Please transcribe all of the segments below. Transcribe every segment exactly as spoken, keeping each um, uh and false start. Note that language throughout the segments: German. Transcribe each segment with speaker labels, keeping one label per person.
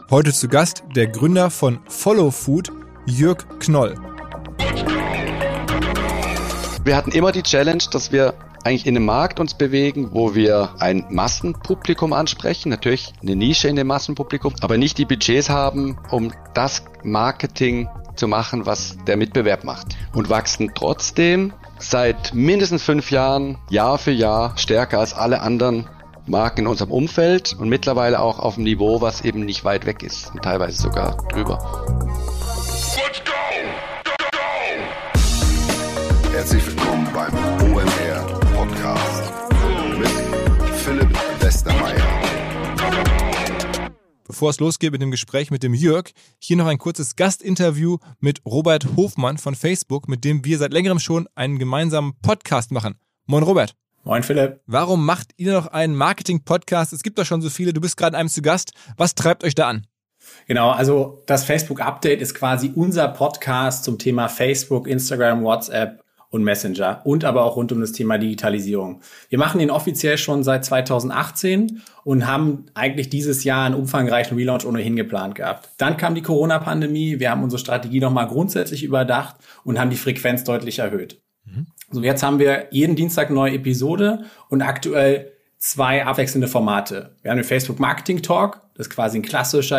Speaker 1: Heute zu Gast der Gründer von Follow Food, Jörg Knoll.
Speaker 2: Wir hatten immer die Challenge, dass wir eigentlich in einem Markt uns bewegen, wo wir ein Massenpublikum ansprechen, natürlich eine Nische in dem Massenpublikum, aber nicht die Budgets haben, um das Marketing zu machen, was der Mitbewerb macht. Und wachsen trotzdem seit mindestens fünf Jahren, Jahr für Jahr, stärker als alle anderen Marken in unserem Umfeld und mittlerweile auch auf einem Niveau, was eben nicht weit weg ist und teilweise sogar drüber.
Speaker 3: Let's go! Go, go! Herzlich willkommen beim O M R Podcast mit Philipp Westermeier.
Speaker 1: Bevor es losgeht mit dem Gespräch mit dem Jörg, hier noch ein kurzes Gastinterview mit Robert Hofmann von Facebook, mit dem wir seit längerem schon einen gemeinsamen Podcast machen. Moin Robert.
Speaker 4: Moin Philipp.
Speaker 1: Warum macht ihr noch einen Marketing-Podcast? Es gibt doch schon so viele, du bist gerade in einem zu Gast. Was treibt euch da an?
Speaker 4: Genau, also das Facebook-Update ist quasi unser Podcast zum Thema Facebook, Instagram, WhatsApp und Messenger und aber auch rund um das Thema Digitalisierung. Wir machen ihn offiziell schon seit zweitausendachtzehn und haben eigentlich dieses Jahr einen umfangreichen Relaunch ohnehin geplant gehabt. Dann kam die Corona-Pandemie, wir haben unsere Strategie nochmal grundsätzlich überdacht und haben die Frequenz deutlich erhöht. Mhm. So, jetzt haben wir jeden Dienstag eine neue Episode und aktuell zwei abwechselnde Formate. Wir haben den Facebook Marketing Talk, das ist quasi ein klassischer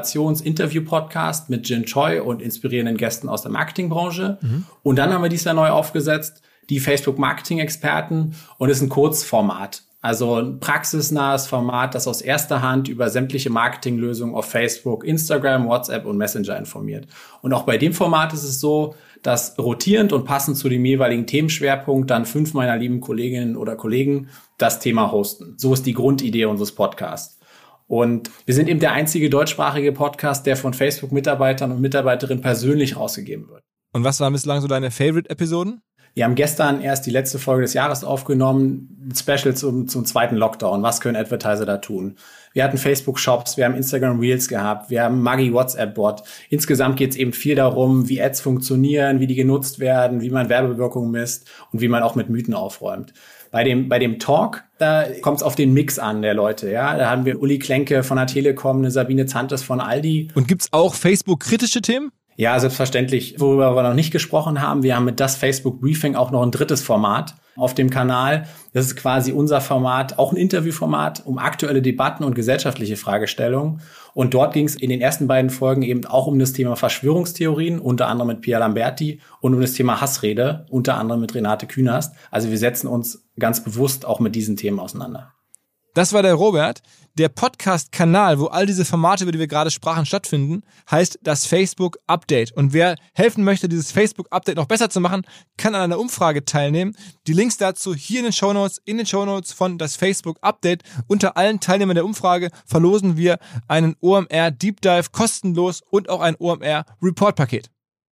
Speaker 4: Inspirations-Interview-Podcast mit Jin Choi und inspirierenden Gästen aus der Marketingbranche. Mhm. Und dann haben wir dies Jahr neu aufgesetzt, die Facebook Marketing-Experten, und es ist ein Kurzformat. Also ein praxisnahes Format, das aus erster Hand über sämtliche Marketinglösungen auf Facebook, Instagram, WhatsApp und Messenger informiert. Und auch bei dem Format ist es so, dass rotierend und passend zu dem jeweiligen Themenschwerpunkt dann fünf meiner lieben Kolleginnen oder Kollegen das Thema hosten. So ist die Grundidee unseres Podcasts. Und wir sind eben der einzige deutschsprachige Podcast, der von Facebook-Mitarbeitern und Mitarbeiterinnen persönlich rausgegeben wird.
Speaker 1: Und was waren bislang so deine Favorite-Episoden?
Speaker 4: Wir haben gestern erst die letzte Folge des Jahres aufgenommen, Special zum, zum zweiten Lockdown. Was können Advertiser da tun? Wir hatten Facebook-Shops, wir haben Instagram Reels gehabt, wir haben Maggi WhatsApp-Bot. Insgesamt geht es eben viel darum, wie Ads funktionieren, wie die genutzt werden, wie man Werbewirkung misst und wie man auch mit Mythen aufräumt. Bei dem, bei dem Talk, da kommt es auf den Mix an der Leute. Ja, da haben wir Uli Klenke von der Telekom, eine Sabine Zantes von Aldi.
Speaker 1: Und gibt's auch Facebook-kritische Themen?
Speaker 4: Ja, selbstverständlich. Worüber wir noch nicht gesprochen haben, wir haben mit das Facebook Briefing auch noch ein drittes Format auf dem Kanal. Das ist quasi unser Format, auch ein Interviewformat um aktuelle Debatten und gesellschaftliche Fragestellungen. Und dort ging es in den ersten beiden Folgen eben auch um das Thema Verschwörungstheorien, unter anderem mit Pia Lamberti, und um das Thema Hassrede, unter anderem mit Renate Künast. Also wir setzen uns ganz bewusst auch mit diesen Themen auseinander.
Speaker 1: Das war der Robert. Der Podcast-Kanal, wo all diese Formate, über die wir gerade sprachen, stattfinden, heißt das Facebook-Update. Und wer helfen möchte, dieses Facebook-Update noch besser zu machen, kann an einer Umfrage teilnehmen. Die Links dazu hier in den Shownotes, in den Shownotes von das Facebook-Update. Unter allen Teilnehmern der Umfrage verlosen wir einen O M R Deep Dive kostenlos und auch ein O M R Report-Paket.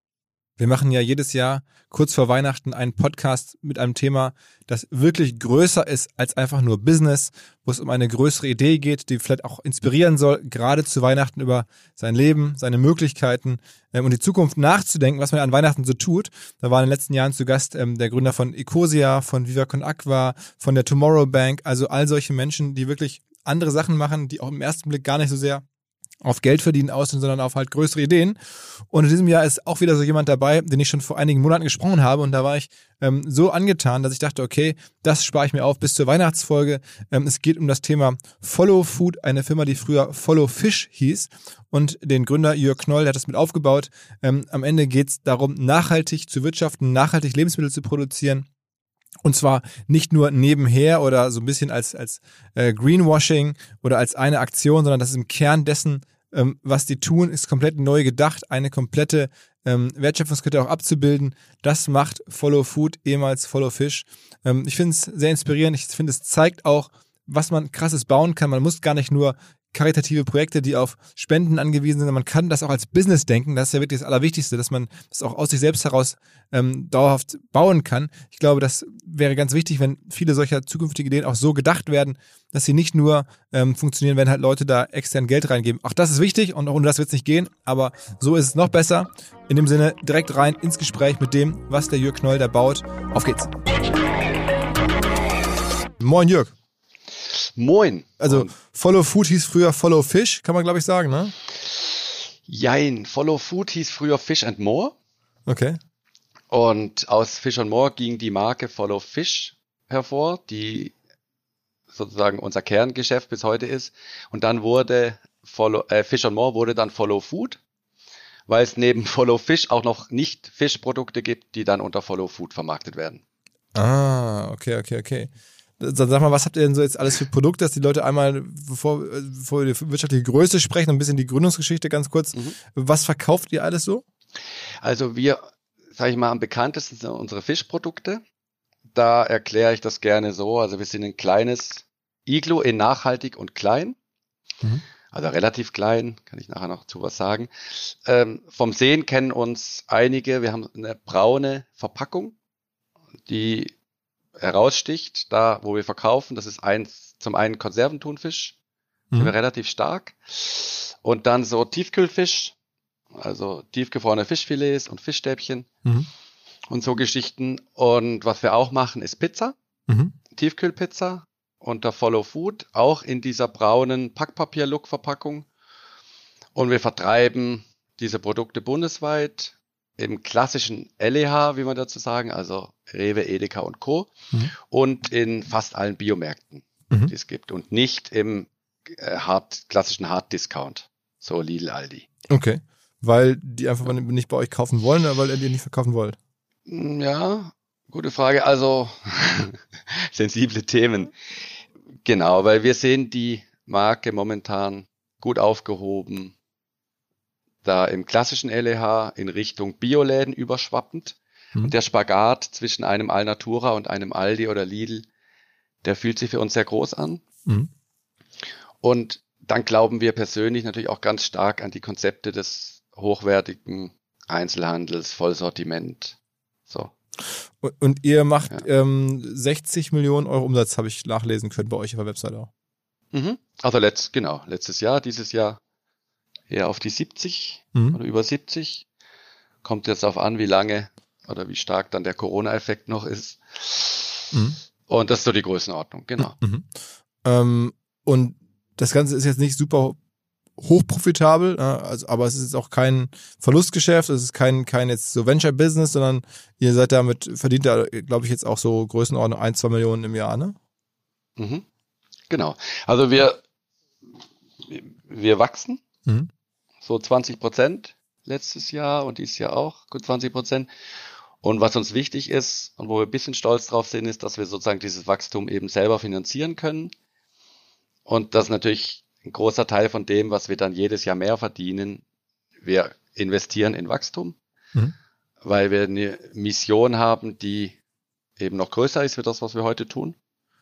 Speaker 1: Wir machen ja jedes Jahr kurz vor Weihnachten einen Podcast mit einem Thema, das wirklich größer ist als einfach nur Business, wo es um eine größere Idee geht, die vielleicht auch inspirieren soll, gerade zu Weihnachten über sein Leben, seine Möglichkeiten ähm, und die Zukunft nachzudenken, was man an Weihnachten so tut. Da war in den letzten Jahren zu Gast ähm, der Gründer von Ecosia, von Viva Con Aqua, von der Tomorrow Bank, also all solche Menschen, die wirklich andere Sachen machen, die auch im ersten Blick gar nicht so sehr auf Geld verdienen aus, sondern auf halt größere Ideen. Und in diesem Jahr ist auch wieder so jemand dabei, den ich schon vor einigen Monaten gesprochen habe, und da war ich ähm, so angetan, dass ich dachte, okay, das spare ich mir auf bis zur Weihnachtsfolge. Ähm, es geht um das Thema Follow Food, eine Firma, die früher Follow Fish hieß, und den Gründer Jörg Knoll, der hat das mit aufgebaut. Ähm, am Ende geht es darum, nachhaltig zu wirtschaften, nachhaltig Lebensmittel zu produzieren. Und zwar nicht nur nebenher oder so ein bisschen als, als äh, Greenwashing oder als eine Aktion, sondern das ist im Kern dessen, ähm, was die tun, ist komplett neu gedacht, eine komplette ähm, Wertschöpfungskette auch abzubilden. Das macht Follow Food, ehemals Follow Fish. Ähm, ich finde es sehr inspirierend. Ich finde, es zeigt auch, was man Krasses bauen kann. Man muss gar nicht nur karitative Projekte, die auf Spenden angewiesen sind. Man kann das auch als Business denken. Das ist ja wirklich das Allerwichtigste, dass man das auch aus sich selbst heraus ähm, dauerhaft bauen kann. Ich glaube, das wäre ganz wichtig, wenn viele solcher zukünftige Ideen auch so gedacht werden, dass sie nicht nur ähm, funktionieren, wenn halt Leute da extern Geld reingeben. Auch das ist wichtig und auch ohne das wird es nicht gehen, aber so ist es noch besser. In dem Sinne direkt rein ins Gespräch mit dem, was der Jörg Knoll da baut. Auf geht's. Moin Jörg.
Speaker 2: Moin.
Speaker 1: Also Follow Food hieß früher Follow Fish, kann man glaube ich sagen, ne?
Speaker 2: Jein, Follow Food hieß früher Fish and More.
Speaker 1: Okay.
Speaker 2: Und aus Fish and More ging die Marke Follow Fish hervor, die sozusagen unser Kerngeschäft bis heute ist. Und dann wurde Follow, äh, Fish and More wurde dann Follow Food, weil es neben Follow Fish auch noch Nicht-Fisch-Produkte gibt, die dann unter Follow Food vermarktet werden.
Speaker 1: Ah, okay, okay, okay. Dann sag mal, was habt ihr denn so jetzt alles für Produkte, dass die Leute einmal, bevor, bevor wir die wirtschaftliche Größe sprechen, ein bisschen die Gründungsgeschichte ganz kurz. Mhm. Was verkauft ihr alles so?
Speaker 2: Also wir, sage ich mal, am bekanntesten sind unsere Fischprodukte. Da erkläre ich das gerne so. Also wir sind ein kleines Iglu in nachhaltig und klein. Mhm. Also relativ klein, kann ich nachher noch zu was sagen. Ähm, vom Sehen kennen uns einige. Wir haben eine braune Verpackung, die heraussticht, da wo wir verkaufen. Das ist eins, zum einen Konserventhunfisch, mhm. sind wir relativ stark. Und dann so Tiefkühlfisch, also tiefgefrorene Fischfilets und Fischstäbchen mhm. und so Geschichten. Und was wir auch machen, ist Pizza, mhm. Tiefkühlpizza unter Follow Food, auch in dieser braunen Packpapier-Look-Verpackung. Und wir vertreiben diese Produkte bundesweit im klassischen L E H, wie man dazu sagen, also Rewe, Edeka und Co. Mhm. Und in fast allen Biomärkten, mhm. die es gibt. Und nicht im äh, hard, klassischen Hard-Discount, so Lidl, Aldi.
Speaker 1: Okay, weil die einfach nicht bei euch kaufen wollen oder weil ihr die nicht verkaufen wollt?
Speaker 2: Ja, gute Frage. Also sensible Themen. Genau, weil wir sehen die Marke momentan gut aufgehoben, da im klassischen L E H in Richtung Bioläden überschwappend. Mhm. Und der Spagat zwischen einem Alnatura und einem Aldi oder Lidl, der fühlt sich für uns sehr groß an. Mhm. Und dann glauben wir persönlich natürlich auch ganz stark an die Konzepte des hochwertigen Einzelhandels, Vollsortiment. So.
Speaker 1: Und, und ihr macht ja. ähm, sechzig Millionen Euro Umsatz, habe ich nachlesen können bei euch auf der Webseite auch.
Speaker 2: Mhm. Also letzt, genau, letztes Jahr, dieses Jahr eher auf die siebzig mhm. oder über siebzig. Kommt jetzt darauf an, wie lange oder wie stark dann der Corona-Effekt noch ist. Mhm. Und das ist so die Größenordnung, genau.
Speaker 1: Mhm. Ähm, und das Ganze ist jetzt nicht super hochprofitabel, äh, also, aber es ist jetzt auch kein Verlustgeschäft, es ist kein, kein jetzt so Venture-Business, sondern ihr seid damit, verdient da, glaube ich, jetzt auch so Größenordnung ein, zwei Millionen im Jahr, ne?
Speaker 2: Mhm. Genau. Also wir, wir wachsen. Mhm. So zwanzig Prozent letztes Jahr und dieses Jahr auch, gut zwanzig Prozent. Und was uns wichtig ist und wo wir ein bisschen stolz drauf sind, ist, dass wir sozusagen dieses Wachstum eben selber finanzieren können. Und das ist natürlich ein großer Teil von dem, was wir dann jedes Jahr mehr verdienen. Wir investieren in Wachstum, mhm. weil wir eine Mission haben, die eben noch größer ist für das, was wir heute tun.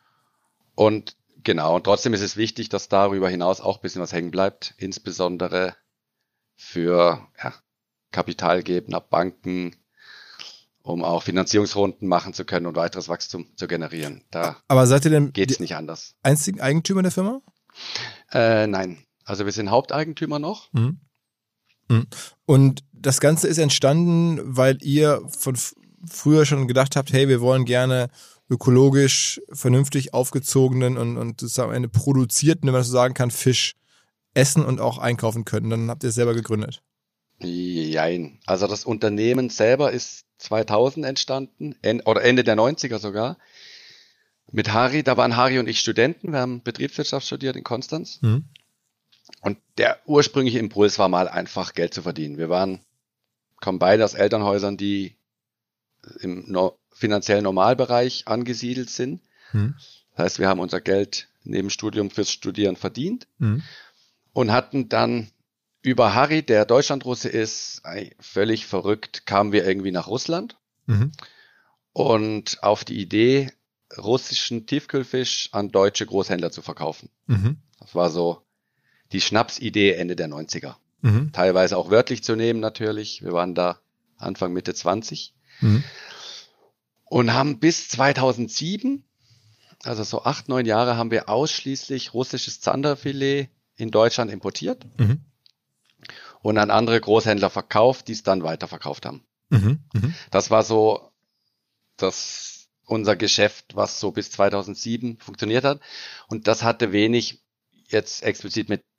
Speaker 2: Und genau, und trotzdem ist es wichtig, dass darüber hinaus auch ein bisschen was hängen bleibt, insbesondere für ja, Kapitalgeber, Banken, um auch Finanzierungsrunden machen zu können und weiteres Wachstum zu generieren. Da
Speaker 1: Aber seid ihr denn
Speaker 2: geht's nicht anders.
Speaker 1: Einzigen Eigentümer der Firma?
Speaker 2: Äh, nein, also wir sind Haupteigentümer noch.
Speaker 1: Mhm. Mhm. Und das Ganze ist entstanden, weil ihr von f- früher schon gedacht habt, hey, wir wollen gerne ökologisch, vernünftig aufgezogenen und, und sozusagen eine produzierten, wenn man so sagen kann, Fisch essen und auch einkaufen können. Dann habt ihr es selber gegründet.
Speaker 2: Jein. Also das Unternehmen selber ist zweitausend entstanden, en- oder Ende der neunziger sogar. Mit Harry, da waren Harry und ich Studenten, wir haben Betriebswirtschaft studiert in Konstanz. Mhm. Und der ursprüngliche Impuls war mal einfach Geld zu verdienen. Wir waren, kommen beide aus Elternhäusern, die im no- finanziellen Normalbereich angesiedelt sind. Mhm. Das heißt, wir haben unser Geld neben Studium fürs Studieren verdient mhm. und hatten dann über Harry, der Deutschlandrusse ist, völlig verrückt, kamen wir irgendwie nach Russland mhm. und auf die Idee, russischen Tiefkühlfisch an deutsche Großhändler zu verkaufen. Mhm. Das war so die Schnapsidee Ende der neunziger. Mhm. Teilweise auch wörtlich zu nehmen natürlich. Wir waren da Anfang, Mitte zwanzig. Mhm. Und haben bis zweitausendsieben, also so acht, neun Jahre, haben wir ausschließlich russisches Zanderfilet in Deutschland importiert mhm. und an andere Großhändler verkauft, die es dann weiterverkauft haben. Mhm. Mhm. Das war so das unser Geschäft, was so bis zweitausendsieben funktioniert hat. Und das hatte wenig jetzt explizit mit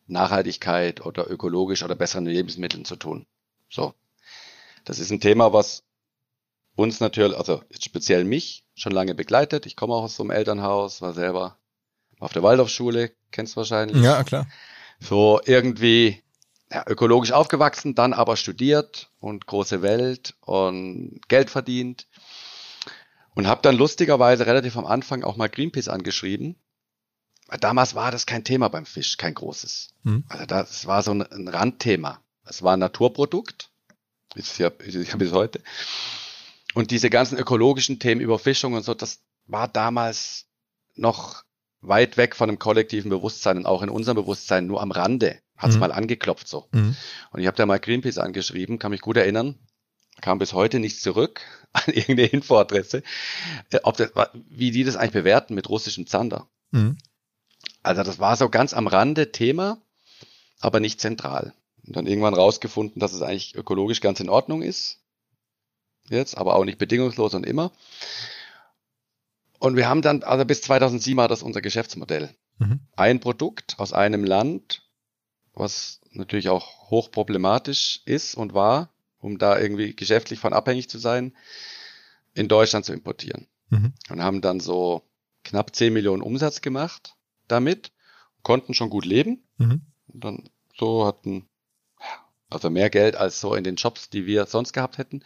Speaker 2: Nachhaltigkeit oder ökologisch oder besseren Lebensmitteln zu tun. So. Das ist ein Thema, was uns natürlich, also jetzt speziell mich, schon lange begleitet. Ich komme auch aus so einem Elternhaus, war selber auf der Waldorfschule, kennst du wahrscheinlich.
Speaker 1: Ja, klar.
Speaker 2: So irgendwie ja, ökologisch aufgewachsen, dann aber studiert und große Welt und Geld verdient. Und habe dann lustigerweise relativ am Anfang auch mal Greenpeace angeschrieben. Damals war das kein Thema beim Fisch, kein großes. Hm. Also das war so ein, ein Randthema. Es war ein Naturprodukt, ist ja, ist ja bis heute. Und diese ganzen ökologischen Themen, Überfischung und so, das war damals noch weit weg von dem kollektiven Bewusstsein und auch in unserem Bewusstsein nur am Rande. Hat es mhm. mal angeklopft so. Mhm. Und ich habe da mal Greenpeace angeschrieben, kann mich gut erinnern, kam bis heute nichts zurück an irgendeine Infoadresse, ob das, wie die das eigentlich bewerten mit russischem Zander. Mhm. Also das war so ganz am Rande Thema, aber nicht zentral. Und dann irgendwann rausgefunden, dass es eigentlich ökologisch ganz in Ordnung ist. Jetzt, aber auch nicht bedingungslos und immer. Und wir haben dann, also bis zweitausendsieben war das unser Geschäftsmodell. Mhm. Ein Produkt aus einem Land, was natürlich auch hochproblematisch ist und war, um da irgendwie geschäftlich von abhängig zu sein, in Deutschland zu importieren. Mhm. Und haben dann so knapp zehn Millionen Umsatz gemacht damit, konnten schon gut leben. Mhm. Und dann so hatten, also mehr Geld als so in den Jobs, die wir sonst gehabt hätten.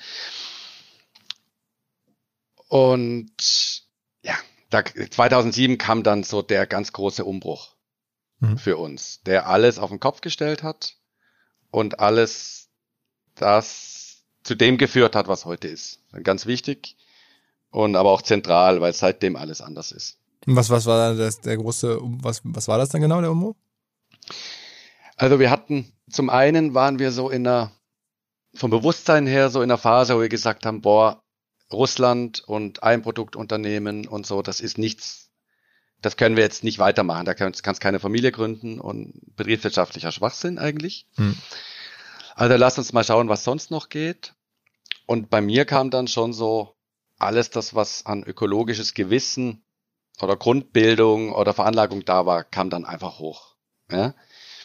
Speaker 2: Und ja, da, zweitausendsieben kam dann so der ganz große Umbruch mhm. für uns, der alles auf den Kopf gestellt hat und alles das zu dem geführt hat, was heute ist. Ganz wichtig und aber auch zentral, weil seitdem alles anders ist.
Speaker 1: Was, was war das, der große, was, was war das dann genau, der Umbruch?
Speaker 2: Also wir hatten, zum einen waren wir so in einer, vom Bewusstsein her so in einer Phase, wo wir gesagt haben, boah, Russland und Einproduktunternehmen und so, das ist nichts, das können wir jetzt nicht weitermachen. Da kannst du keine Familie gründen und betriebswirtschaftlicher Schwachsinn eigentlich. Hm. Also lass uns mal schauen, was sonst noch geht. Und bei mir kam dann schon so alles das, was an ökologisches Gewissen oder Grundbildung oder Veranlagung da war, kam dann einfach hoch. Ja?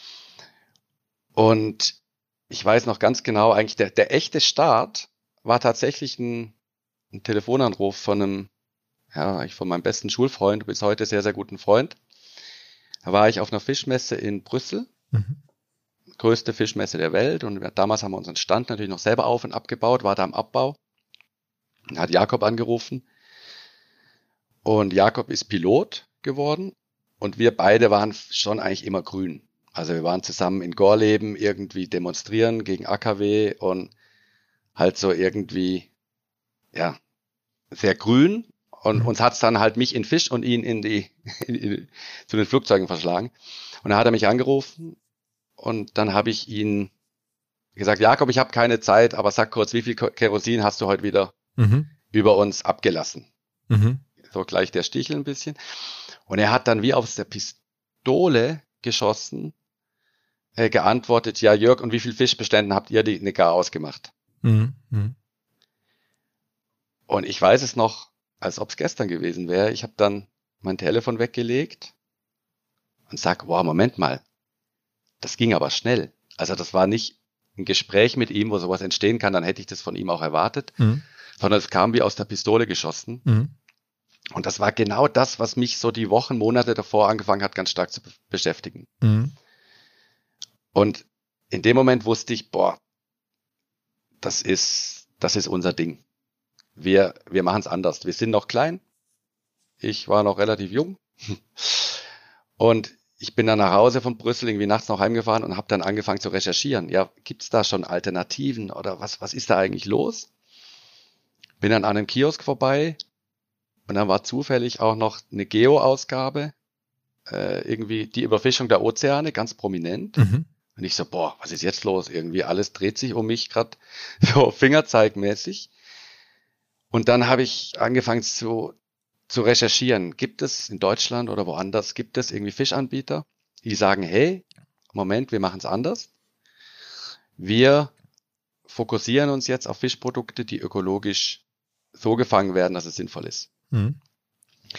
Speaker 2: Und ich weiß noch ganz genau, eigentlich der, der echte Start war tatsächlich ein ein Telefonanruf von einem, ja, ich von meinem besten Schulfreund, bis heute sehr, sehr guten Freund. Da war ich auf einer Fischmesse in Brüssel, mhm. größte Fischmesse der Welt, und wir, damals haben wir unseren Stand natürlich noch selber auf und abgebaut, war da am Abbau. Da hat Jakob angerufen und Jakob ist Pilot geworden und wir beide waren schon eigentlich immer grün. Also wir waren zusammen in Gorleben irgendwie demonstrieren gegen A K W und halt so irgendwie ja, sehr grün, und mhm. uns hat's dann halt mich in Fisch und ihn in die, in die zu den Flugzeugen verschlagen. Und dann hat er mich angerufen und dann habe ich ihn gesagt, Jakob, ich habe keine Zeit, aber sag kurz, wie viel Kerosin hast du heute wieder mhm. über uns abgelassen? Mhm. So gleich der Stichel ein bisschen. Und er hat dann wie aus der Pistole geschossen, äh, geantwortet, ja Jörg, und wie viel Fischbeständen habt ihr die Neckar ausgemacht? Mhm. Mhm. Und ich weiß es noch, als ob es gestern gewesen wäre. Ich habe dann mein Telefon weggelegt und sag, wow, Moment mal, das ging aber schnell. Also das war nicht ein Gespräch mit ihm, wo sowas entstehen kann, dann hätte ich das von ihm auch erwartet, mhm. sondern es kam wie aus der Pistole geschossen. Mhm. Und das war genau das, was mich so die Wochen, Monate davor angefangen hat, ganz stark zu be- beschäftigen. Mhm. Und in dem Moment wusste ich, boah, das ist, das ist unser Ding. Wir, wir machen es anders. Wir sind noch klein. Ich war noch relativ jung. Und ich bin dann nach Hause von Brüssel irgendwie nachts noch heimgefahren und habe dann angefangen zu recherchieren. Ja, gibt's da schon Alternativen oder was, was ist da eigentlich los? Bin dann an einem Kiosk vorbei und dann war zufällig auch noch eine Geo-Ausgabe, äh, irgendwie die Überfischung der Ozeane, ganz prominent. Mhm. Und ich so, boah, was ist jetzt los? Irgendwie alles dreht sich um mich gerade so fingerzeigmäßig. Und dann habe ich angefangen zu, zu recherchieren. Gibt es in Deutschland oder woanders, gibt es irgendwie Fischanbieter, die sagen, hey, Moment, wir machen es anders. Wir fokussieren uns jetzt auf Fischprodukte, die ökologisch so gefangen werden, dass es sinnvoll ist. Mhm.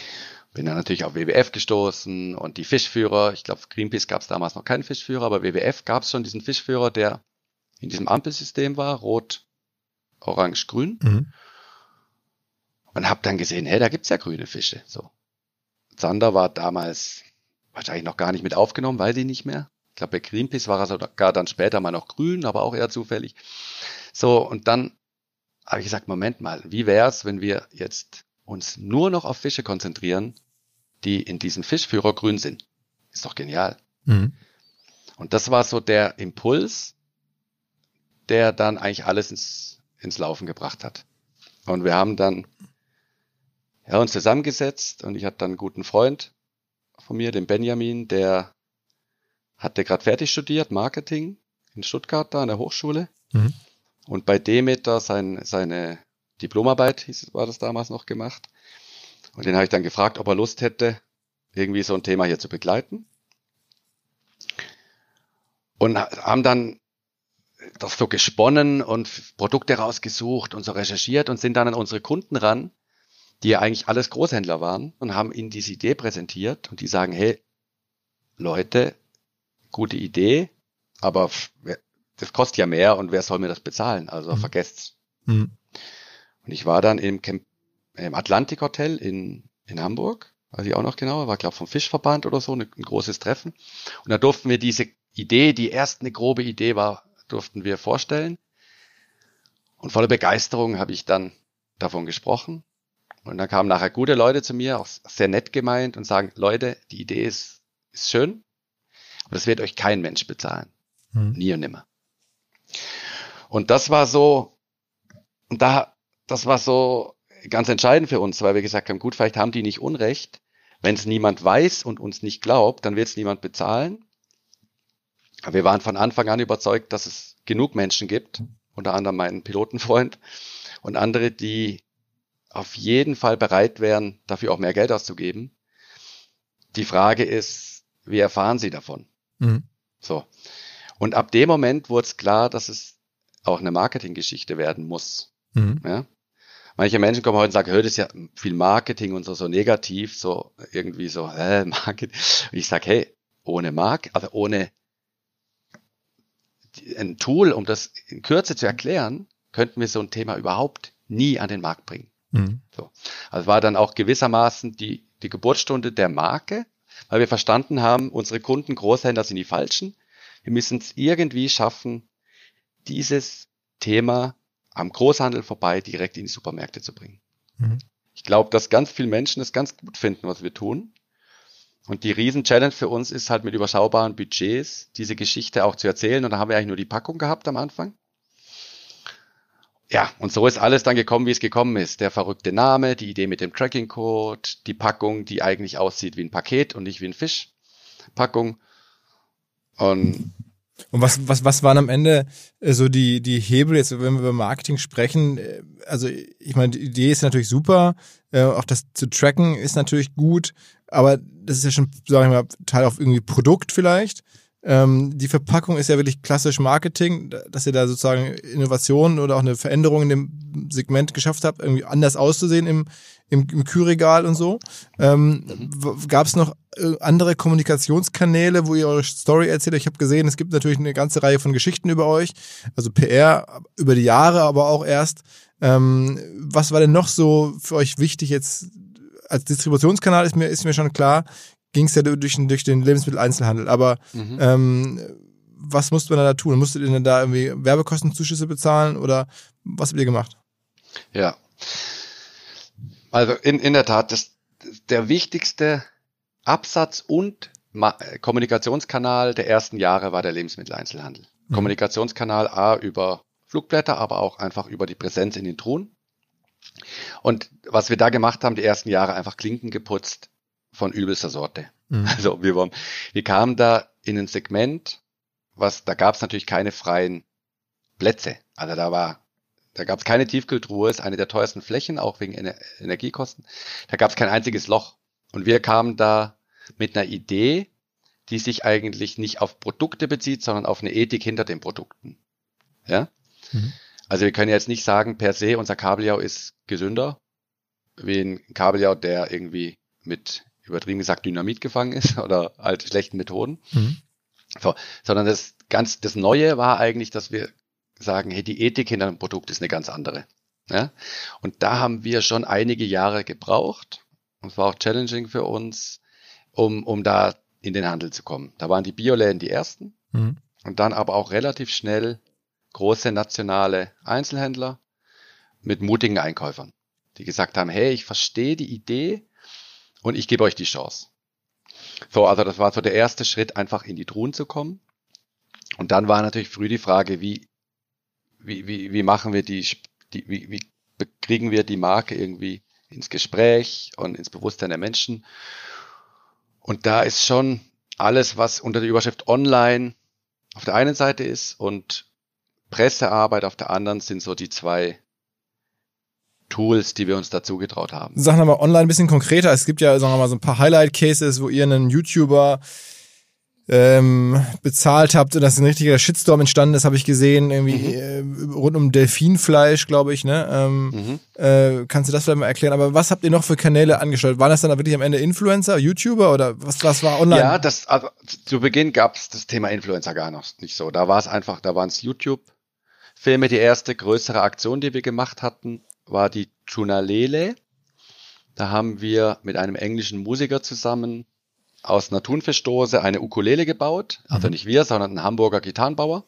Speaker 2: Bin dann natürlich auf W W F gestoßen und die Fischführer. Ich glaube, Greenpeace gab es damals noch keinen Fischführer, aber W W F gab es schon diesen Fischführer, der in diesem Ampelsystem war, rot, orange, grün. Mhm. Und habe dann gesehen, hey, da gibt's ja grüne Fische. So, Zander war damals wahrscheinlich noch gar nicht mit aufgenommen, weiß ich nicht mehr. Ich glaube, bei Greenpeace war er sogar dann später mal noch grün, aber auch eher zufällig. So, und dann habe ich gesagt, Moment mal, wie wär's, wenn wir jetzt uns nur noch auf Fische konzentrieren, die in diesem Fischführer grün sind? Ist doch genial. Mhm. Und das war so der Impuls, der dann eigentlich alles ins, ins Laufen gebracht hat. Und wir haben dann ja, uns zusammengesetzt und ich hatte dann einen guten Freund von mir, den Benjamin, der hatte gerade fertig studiert, Marketing in Stuttgart da an der Hochschule. Mhm. Und bei Demeter sein, seine Diplomarbeit, hieß, war das damals noch, gemacht. Und den habe ich dann gefragt, ob er Lust hätte, irgendwie so ein Thema hier zu begleiten. Und haben dann das so gesponnen und Produkte rausgesucht und so recherchiert und sind dann an unsere Kunden ran, die ja eigentlich alles Großhändler waren, und haben ihnen diese Idee präsentiert und die sagen, hey, Leute, gute Idee, aber das kostet ja mehr und wer soll mir das bezahlen? Also mhm. vergesst's. Mhm. Und ich war dann im, Camp, im Atlantik Hotel in, in Hamburg, weiß ich auch noch genauer, war glaube vom Fischverband oder so, ein, ein großes Treffen. Und da durften wir diese Idee, die erst eine grobe Idee war, durften wir vorstellen. Und voller Begeisterung habe ich dann davon gesprochen. Und dann kamen nachher gute Leute zu mir, auch sehr nett gemeint, und sagen, Leute, die Idee ist, ist schön, aber das wird euch kein Mensch bezahlen. Hm. Nie und nimmer. Und das war so, und da, das war so ganz entscheidend für uns, weil wir gesagt haben, gut, vielleicht haben die nicht Unrecht. Wenn es niemand weiß und uns nicht glaubt, dann wird es niemand bezahlen. Aber wir waren von Anfang an überzeugt, dass es genug Menschen gibt, unter anderem meinen Pilotenfreund und andere, die auf jeden Fall bereit wären, dafür auch mehr Geld auszugeben. Die Frage ist, wie erfahren sie davon? Mhm. So. Und ab dem Moment wurde es klar, dass es auch eine Marketinggeschichte werden muss. Mhm. Ja? Manche Menschen kommen heute und sagen, hör, das ist ja viel Marketing und so, so negativ, so irgendwie so, hä, Marketing. Und ich sage, hey, ohne Mark, also ohne ein Tool, um das in Kürze zu erklären, könnten wir so ein Thema überhaupt nie an den Markt bringen. Mhm. So. Also war dann auch gewissermaßen die, die Geburtsstunde der Marke, weil wir verstanden haben, unsere Kunden, Großhändler sind die Falschen. Wir müssen es irgendwie schaffen, dieses Thema am Großhandel vorbei direkt in die Supermärkte zu bringen. Mhm. Ich glaube, dass ganz viele Menschen es ganz gut finden, was wir tun. Und die Riesen-Challenge für uns ist halt mit überschaubaren Budgets diese Geschichte auch zu erzählen. Und da haben wir eigentlich nur die Packung gehabt am Anfang. Ja, und so ist alles dann gekommen, wie es gekommen ist. Der verrückte Name, die Idee mit dem Tracking-Code, die Packung, die eigentlich aussieht wie ein Paket und nicht wie ein Fischpackung. Und
Speaker 1: Und was, was, was waren am Ende äh, so die, die Hebel, jetzt wenn wir über Marketing sprechen? Äh, also ich meine, die Idee ist natürlich super, äh, auch das zu tracken ist natürlich gut, aber das ist ja schon, sag ich mal, Teil auf irgendwie Produkt vielleicht. Ähm, die Verpackung ist ja wirklich klassisch Marketing, dass ihr da sozusagen Innovationen oder auch eine Veränderung in dem Segment geschafft habt, irgendwie anders auszusehen im, im, im Kühlregal und so. Ähm, mhm. Gab es noch andere Kommunikationskanäle, wo ihr eure Story erzählt? Ich habe gesehen, es gibt natürlich eine ganze Reihe von Geschichten über euch, also P R über die Jahre, aber auch erst. Ähm, was war denn noch so für euch wichtig jetzt als Distributionskanal? Ist mir, ist mir schon klar, ging es ja durch den, durch den Lebensmitteleinzelhandel. Aber mhm. ähm, was musste man da tun? Musstet ihr denn da irgendwie Werbekostenzuschüsse bezahlen oder was habt ihr gemacht?
Speaker 2: Ja, also in, in der Tat, das, der wichtigste Absatz- und Ma- Kommunikationskanal der ersten Jahre war der Lebensmitteleinzelhandel. Mhm. Kommunikationskanal A über Flugblätter, aber auch einfach über die Präsenz in den Truhen. Und was wir da gemacht haben, die ersten Jahre einfach Klinken geputzt, von übelster Sorte. Mhm. Also wir, waren, wir kamen da in ein Segment, was da gab es natürlich keine freien Plätze. Also da war, da gab es keine Tiefkühltruhe, ist eine der teuersten Flächen, auch wegen Ener- Energiekosten. Da gab es kein einziges Loch. Und wir kamen da mit einer Idee, die sich eigentlich nicht auf Produkte bezieht, sondern auf eine Ethik hinter den Produkten. Ja? Mhm. Also wir können jetzt nicht sagen, per se, unser Kabeljau ist gesünder, wie ein Kabeljau, der irgendwie mit, übertrieben gesagt, Dynamit gefangen ist oder halt schlechten Methoden. Mhm. So, sondern das ganz, das Neue war eigentlich, dass wir sagen, hey, die Ethik hinter dem Produkt ist eine ganz andere. Ja? Und da haben wir schon einige Jahre gebraucht. Und es war auch challenging für uns, um, um da in den Handel zu kommen. Da waren die Bioläden die ersten. Mhm. Und dann aber auch relativ schnell große nationale Einzelhändler mit mutigen Einkäufern, die gesagt haben, hey, ich verstehe die Idee und ich gebe euch die Chance. So, also das war so der erste Schritt, einfach in die Truhen zu kommen. Und dann war natürlich früh die Frage, wie, wie, wie, wie machen wir die, die wie, wie kriegen wir die Marke irgendwie ins Gespräch und ins Bewusstsein der Menschen. Und da ist schon alles, was unter der Überschrift Online auf der einen Seite ist und Pressearbeit auf der anderen, sind so die zwei Tools, die wir uns dazu getraut haben.
Speaker 1: Sag nochmal online ein bisschen konkreter. Es gibt ja, sagen wir mal, so ein paar Highlight-Cases, wo ihr einen YouTuber ähm, bezahlt habt und dass ein richtiger Shitstorm entstanden ist, habe ich gesehen, irgendwie mhm. äh, rund um Delfinfleisch, glaube ich. Ne? Ähm, mhm. äh, kannst du das vielleicht mal erklären? Aber was habt ihr noch für Kanäle angestellt? Waren das dann wirklich am Ende Influencer, YouTuber oder was, was war online?
Speaker 2: Ja, das, also, zu Beginn gab es das Thema Influencer gar noch nicht so. Da war es einfach, da waren es YouTube-Filme. Die erste größere Aktion, die wir gemacht hatten, war die Tschunalele. Da haben wir mit einem englischen Musiker zusammen aus einer Thunfischdose eine Ukulele gebaut. Also nicht wir, sondern ein Hamburger Gitarrenbauer.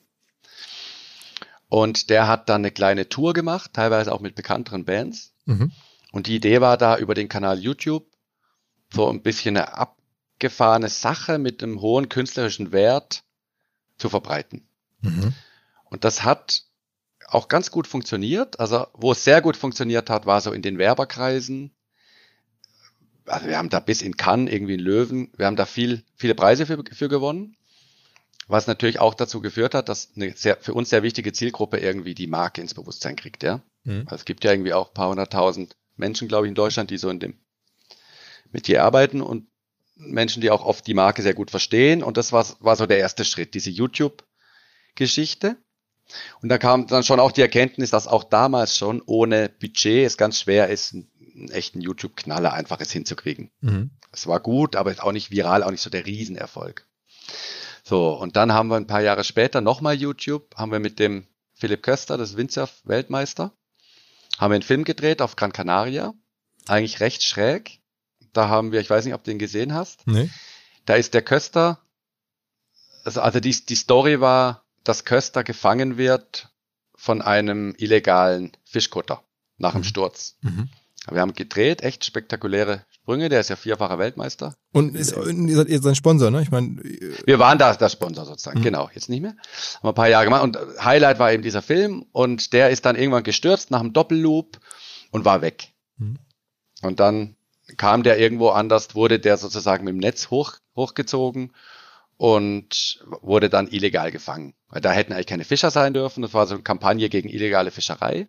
Speaker 2: Und der hat dann eine kleine Tour gemacht, teilweise auch mit bekannteren Bands. Mhm. Und die Idee war da, über den Kanal YouTube so ein bisschen eine abgefahrene Sache mit einem hohen künstlerischen Wert zu verbreiten. Mhm. Und das hat auch ganz gut funktioniert. Also wo es sehr gut funktioniert hat, war so in den Werberkreisen. Also wir haben da bis in Cannes irgendwie einen Löwen, wir haben da viel, viele Preise für, für gewonnen, was natürlich auch dazu geführt hat, dass eine sehr, für uns sehr wichtige Zielgruppe irgendwie die Marke ins Bewusstsein kriegt. Ja, mhm. Also es gibt ja irgendwie auch ein paar hunderttausend Menschen, glaube ich, in Deutschland, die so in dem Metier arbeiten und Menschen, die auch oft die Marke sehr gut verstehen. Und das war, war so der erste Schritt, diese YouTube-Geschichte. Und da kam dann schon auch die Erkenntnis, dass auch damals schon ohne Budget es ganz schwer ist, einen echten YouTube-Knaller einfaches hinzukriegen. Mhm. Es war gut, aber auch nicht viral, auch nicht so der Riesenerfolg. So, und dann haben wir ein paar Jahre später nochmal YouTube, haben wir mit dem Philipp Köster, das Windsurf-Weltmeister, haben wir einen Film gedreht auf Gran Canaria, eigentlich recht schräg. Da haben wir, ich weiß nicht, ob du den gesehen hast, nee. Da ist der Köster, also, also die, die Story war, dass Köster gefangen wird von einem illegalen Fischkutter nach dem mhm. Sturz. Mhm. Wir haben gedreht, echt spektakuläre Sprünge, der ist ja vierfacher Weltmeister.
Speaker 1: Und ist, ihr seid ihr sein Sponsor, ne? Ich meine,
Speaker 2: wir waren da der Sponsor sozusagen, mhm. genau, jetzt nicht mehr. Haben wir ein paar Jahre gemacht und Highlight war eben dieser Film und der ist dann irgendwann gestürzt nach einem Doppelloop und war weg. Mhm. Und dann kam der irgendwo anders, wurde der sozusagen mit dem Netz hoch, hochgezogen und wurde dann illegal gefangen. Weil da hätten eigentlich keine Fischer sein dürfen. Das war so eine Kampagne gegen illegale Fischerei.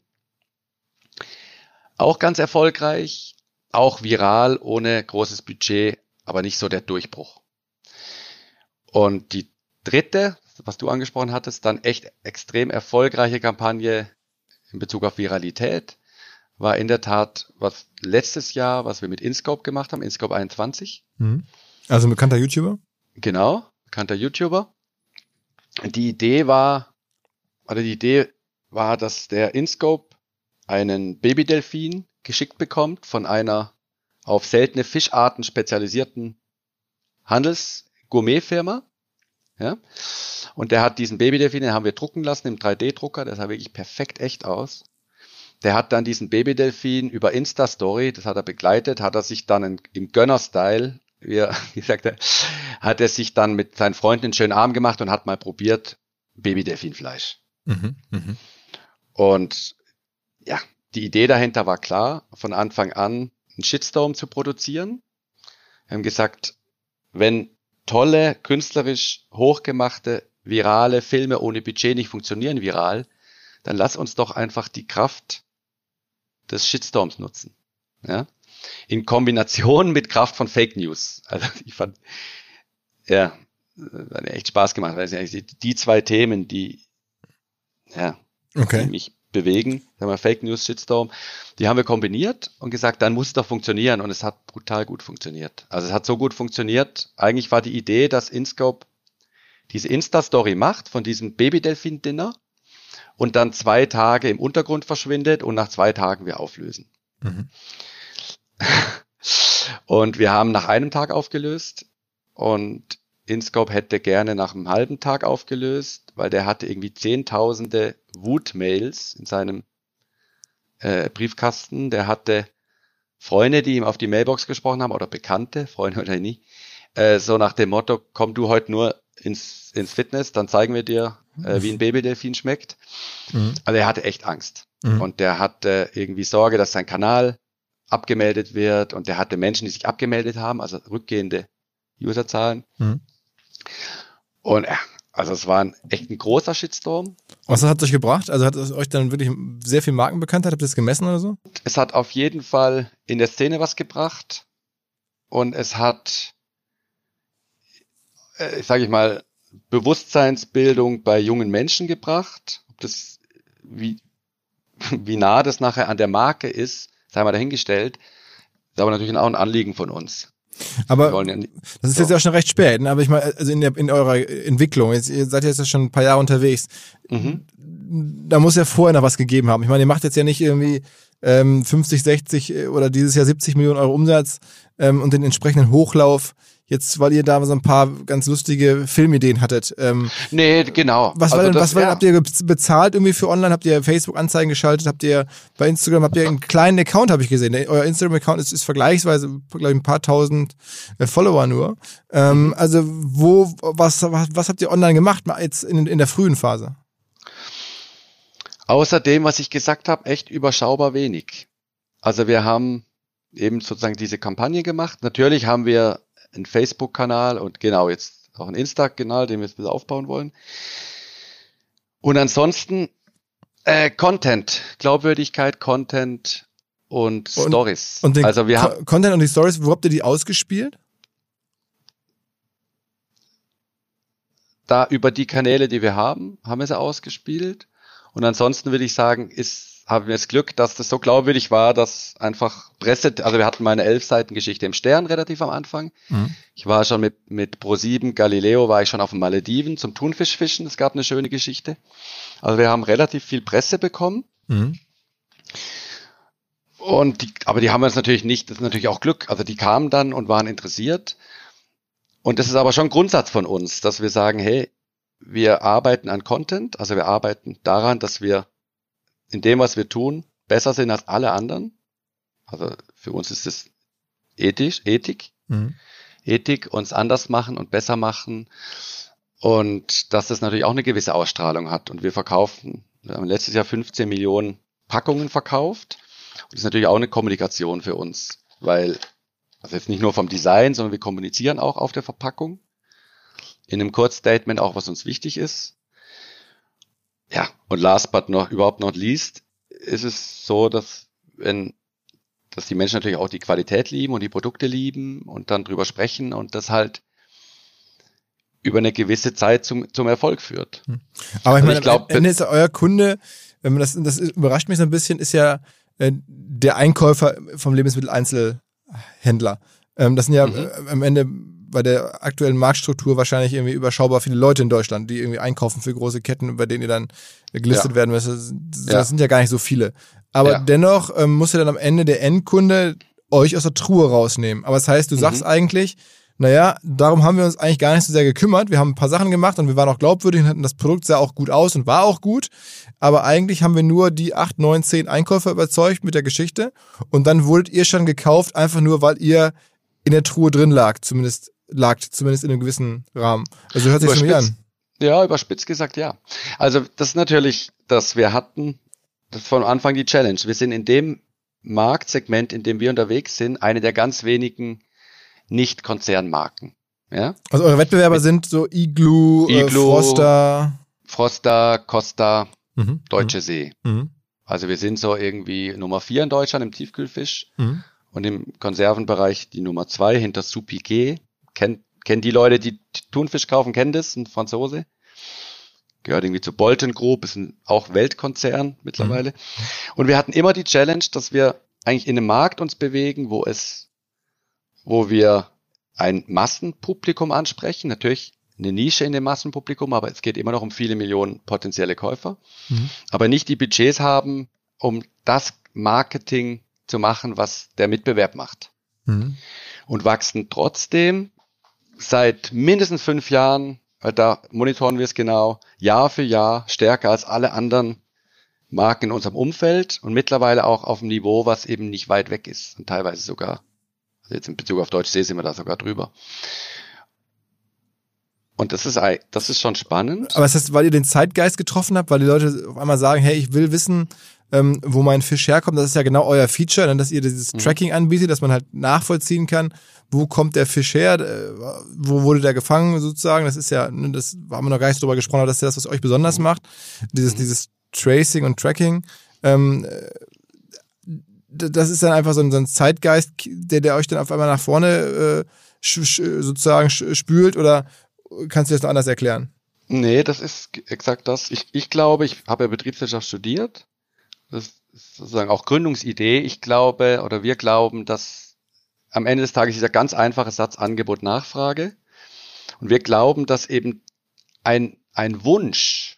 Speaker 2: Auch ganz erfolgreich, auch viral, ohne großes Budget, aber nicht so der Durchbruch. Und die dritte, was du angesprochen hattest, dann echt extrem erfolgreiche Kampagne in Bezug auf Viralität, war in der Tat was letztes Jahr, was wir mit InScope gemacht haben, InScope einundzwanzig.
Speaker 1: Also ein bekannter YouTuber?
Speaker 2: Genau, bekannter YouTuber. Die Idee war, oder die Idee war, dass der InScope einen Babydelfin geschickt bekommt von einer auf seltene Fischarten spezialisierten Handels-Gourmet-Firma. Ja? Und der hat diesen Babydelfin, den haben wir drucken lassen im drei D Drucker, der sah wirklich perfekt echt aus. Der hat dann diesen Babydelfin über Insta-Story, das hat er begleitet, hat er sich dann in, im Gönner-Style, wie er gesagt hat, hat er sich dann mit seinen Freunden einen schönen Abend gemacht und hat mal probiert Babydelfinfleisch. Mhm, mh. Und ja, die Idee dahinter war klar, von Anfang an einen Shitstorm zu produzieren. Wir haben gesagt, wenn tolle, künstlerisch hochgemachte, virale Filme ohne Budget nicht funktionieren viral, dann lass uns doch einfach die Kraft des Shitstorms nutzen. Ja? In Kombination mit Kraft von Fake News. Also ich fand, ja, hat echt Spaß gemacht, weil es eigentlich die zwei Themen, die, ja,
Speaker 1: okay.
Speaker 2: die mich bewegen, sagen wir Fake News, Shitstorm, die haben wir kombiniert und gesagt, dann muss es doch funktionieren und es hat brutal gut funktioniert. Also es hat so gut funktioniert, eigentlich war die Idee, dass InScope diese Insta-Story macht von diesem Baby-Delfin-Dinner und dann zwei Tage im Untergrund verschwindet und nach zwei Tagen wir auflösen. Mhm. Und wir haben nach einem Tag aufgelöst und InScope hätte gerne nach einem halben Tag aufgelöst, weil der hatte irgendwie zehntausende Wut-Mails in seinem äh, Briefkasten. Der hatte Freunde, die ihm auf die Mailbox gesprochen haben oder Bekannte, Freunde oder nie, äh, so nach dem Motto, komm du heute nur ins, ins Fitness, dann zeigen wir dir, äh, wie ein Babydelfin schmeckt. Mhm. Also er hatte echt Angst. Mhm. Und der hatte irgendwie Sorge, dass sein Kanal abgemeldet wird und der hatte Menschen, die sich abgemeldet haben, also rückgehende Userzahlen. Mhm. Und ja, also es war ein, echt ein großer Shitstorm.
Speaker 1: Was hat es euch gebracht? Also hat es euch dann wirklich sehr viel Markenbekanntheit? Habt ihr das gemessen oder so?
Speaker 2: Es hat auf jeden Fall in der Szene was gebracht und es hat, äh, sage ich mal, Bewusstseinsbildung bei jungen Menschen gebracht. Ob das, wie, wie nah das nachher an der Marke ist, sei mal dahingestellt. Das ist aber natürlich auch ein Anliegen von uns.
Speaker 1: Aber ja nicht, das ist so. Jetzt ja auch schon recht spät, ne? Aber ich meine, also in, der, in eurer Entwicklung, jetzt, ihr seid jetzt ja schon ein paar Jahre unterwegs, mhm. da muss ja vorher noch was gegeben haben. Ich meine, ihr macht jetzt ja nicht irgendwie ähm, fünfzig, sechzig oder dieses Jahr siebzig Millionen Euro Umsatz ähm, und den entsprechenden Hochlauf, jetzt, weil ihr da so ein paar ganz lustige Filmideen hattet. Ähm,
Speaker 2: nee, genau.
Speaker 1: Was, also war denn, das, was war denn, ja. habt ihr bezahlt irgendwie für online? Habt ihr Facebook-Anzeigen geschaltet? Habt ihr bei Instagram, habt ihr einen kleinen Account, habe ich gesehen. Euer Instagram-Account ist, ist vergleichsweise, glaube ich, ein paar tausend äh, Follower nur. Ähm, mhm. Also, wo, was, was, was habt ihr online gemacht, jetzt in, in der frühen Phase?
Speaker 2: Außer dem, was ich gesagt habe, echt überschaubar wenig. Also, wir haben eben sozusagen diese Kampagne gemacht. Natürlich haben wir einen Facebook-Kanal und genau jetzt auch einen Insta-Kanal, den wir jetzt ein bisschen aufbauen wollen. Und ansonsten äh, Content, Glaubwürdigkeit, Content und, und Stories.
Speaker 1: Und den
Speaker 2: also wir
Speaker 1: Co-
Speaker 2: haben
Speaker 1: Content und die Stories, wo habt ihr die ausgespielt?
Speaker 2: Da über die Kanäle, die wir haben, haben wir sie ausgespielt. Und ansonsten würde ich sagen, ist haben wir das Glück, dass das so glaubwürdig war, dass einfach Presse, also wir hatten mal eine elf Seiten Geschichte im Stern relativ am Anfang. Mhm. Ich war schon mit, mit ProSieben, Galileo, war ich schon auf den Malediven zum Thunfischfischen. Es gab eine schöne Geschichte. Also wir haben relativ viel Presse bekommen. Mhm. Und die, aber die haben wir uns natürlich nicht, das ist natürlich auch Glück. Also die kamen dann und waren interessiert. Und das ist aber schon ein Grundsatz von uns, dass wir sagen, hey, wir arbeiten an Content, also wir arbeiten daran, dass wir in dem, was wir tun, besser sind als alle anderen. Also für uns ist es ethisch, Ethik. Mhm. Ethik, uns anders machen und besser machen. Und dass das natürlich auch eine gewisse Ausstrahlung hat. Und wir verkaufen, wir haben letztes Jahr fünfzehn Millionen Packungen verkauft. Und das ist natürlich auch eine Kommunikation für uns. Weil, also jetzt nicht nur vom Design, sondern wir kommunizieren auch auf der Verpackung. In einem Kurzstatement auch, was uns wichtig ist. Ja, und last but not, überhaupt not least, ist es so, dass wenn, dass die Menschen natürlich auch die Qualität lieben und die Produkte lieben und dann drüber sprechen und das halt über eine gewisse Zeit zum, zum Erfolg führt.
Speaker 1: Aber ich meine, ich glaub, am Ende ist ja euer Kunde, wenn man das, das überrascht mich so ein bisschen, ist ja äh, der Einkäufer vom Lebensmitteleinzelhändler. Ähm, das sind ja mhm. äh, am Ende bei der aktuellen Marktstruktur wahrscheinlich irgendwie überschaubar viele Leute in Deutschland, die irgendwie einkaufen für große Ketten, bei denen ihr dann gelistet ja. werden müsst. Das, das ja. sind ja gar nicht so viele. Aber ja. dennoch ähm, muss ja dann am Ende der Endkunde euch aus der Truhe rausnehmen. Aber das heißt, du mhm. sagst eigentlich, naja, darum haben wir uns eigentlich gar nicht so sehr gekümmert. Wir haben ein paar Sachen gemacht und wir waren auch glaubwürdig und hatten das Produkt sah auch gut aus und war auch gut. Aber eigentlich haben wir nur die acht, neun, zehn Einkäufer überzeugt mit der Geschichte und dann wurdet ihr schon gekauft, einfach nur, weil ihr in der Truhe drin lag, zumindest lag zumindest in einem gewissen Rahmen. Also hört sich schon wieder an.
Speaker 2: Ja, überspitzt gesagt, ja. Also das ist natürlich, dass wir hatten, das ist von Anfang die Challenge. Wir sind in dem Marktsegment, in dem wir unterwegs sind, eine der ganz wenigen Nicht-Konzernmarken. Ja?
Speaker 1: Also eure Wettbewerber Mit sind so Iglu, Iglu äh, Froster.
Speaker 2: Froster, Costa, mhm. Deutsche
Speaker 1: mhm.
Speaker 2: See.
Speaker 1: Mhm.
Speaker 2: Also wir sind so irgendwie Nummer vier in Deutschland im Tiefkühlfisch
Speaker 1: mhm.
Speaker 2: und im Konservenbereich die Nummer zwei hinter Sous-Piquet. Kennt, kennen die Leute, die Thunfisch kaufen, kennen das, ein Franzose. gehört irgendwie zu Bolton Group, ist ein auch Weltkonzern mittlerweile. Mhm. Und wir hatten immer die Challenge, dass wir eigentlich in einem Markt uns bewegen, wo es, wo wir ein Massenpublikum ansprechen, natürlich eine Nische in dem Massenpublikum, aber es geht immer noch um viele Millionen potenzielle Käufer, mhm. aber nicht die Budgets haben, um das Marketing zu machen, was der Mitbewerb macht. Mhm. Und wachsen trotzdem seit mindestens fünf Jahren, da monitoren wir es genau, Jahr für Jahr stärker als alle anderen Marken in unserem Umfeld und mittlerweile auch auf einem Niveau, was eben nicht weit weg ist und teilweise sogar, also jetzt in Bezug auf Deutsch sind wir da sogar drüber. Und das ist, das ist schon spannend.
Speaker 1: Aber ist das, weil ihr den Zeitgeist getroffen habt, weil die Leute auf einmal sagen, hey, ich will wissen, ähm, wo mein Fisch herkommt, das ist ja genau euer Feature, dann, dass ihr dieses mhm. Tracking anbietet, dass man halt nachvollziehen kann, wo kommt der Fisch her, äh, wo wurde der gefangen sozusagen, das ist ja, ne, das haben wir noch gar nicht drüber gesprochen, aber das ist ja das, was euch besonders macht, dieses, mhm. dieses Tracing und Tracking, ähm, das ist dann einfach so ein, so ein Zeitgeist, der, der euch dann auf einmal nach vorne äh, sch, sch, sozusagen spült, oder kannst du das noch anders erklären?
Speaker 2: Nee, das ist exakt das. Ich, ich glaube, ich habe ja Betriebswirtschaft studiert. Das ist sozusagen auch Gründungsidee. Ich glaube, oder wir glauben, dass am Ende des Tages dieser ganz einfache Satz Angebot-Nachfrage. Und wir glauben, dass eben ein, ein Wunsch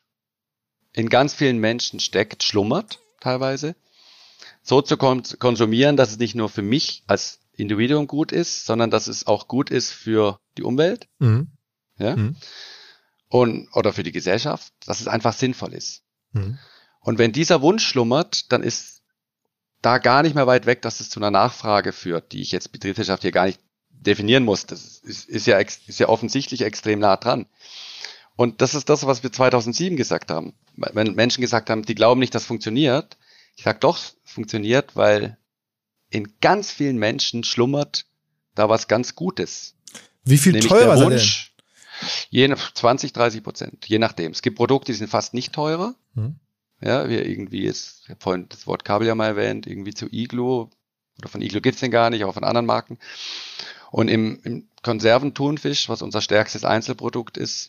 Speaker 2: in ganz vielen Menschen steckt, schlummert teilweise, so zu konsumieren, dass es nicht nur für mich als Individuum gut ist, sondern dass es auch gut ist für die Umwelt. Mhm. Ja? Mhm. Und, oder für die Gesellschaft, dass es einfach sinnvoll ist. Mhm. Und wenn dieser Wunsch schlummert, dann ist da gar nicht mehr weit weg, dass es zu einer Nachfrage führt, die ich jetzt Betriebswirtschaft hier gar nicht definieren muss. Das ist, ist, ja, ist ja offensichtlich extrem nah dran. Und das ist das, was wir zweitausendsieben gesagt haben. Wenn Menschen gesagt haben, die glauben nicht, dass es funktioniert. Ich sage doch, es funktioniert, weil in ganz vielen Menschen schlummert da was ganz Gutes.
Speaker 1: Wie viel
Speaker 2: Nämlich
Speaker 1: teurer
Speaker 2: der Wunsch, je nach zwanzig, dreißig Prozent, je nachdem. Es gibt Produkte, die sind fast nicht teurer. Hm. Ja, wir irgendwie jetzt, ich habe vorhin das Wort Kabeljau mal erwähnt, irgendwie zu Iglo, oder von Iglo gibt's den gar nicht, auch von anderen Marken. Und im, im Konserventhunfisch, was unser stärkstes Einzelprodukt ist,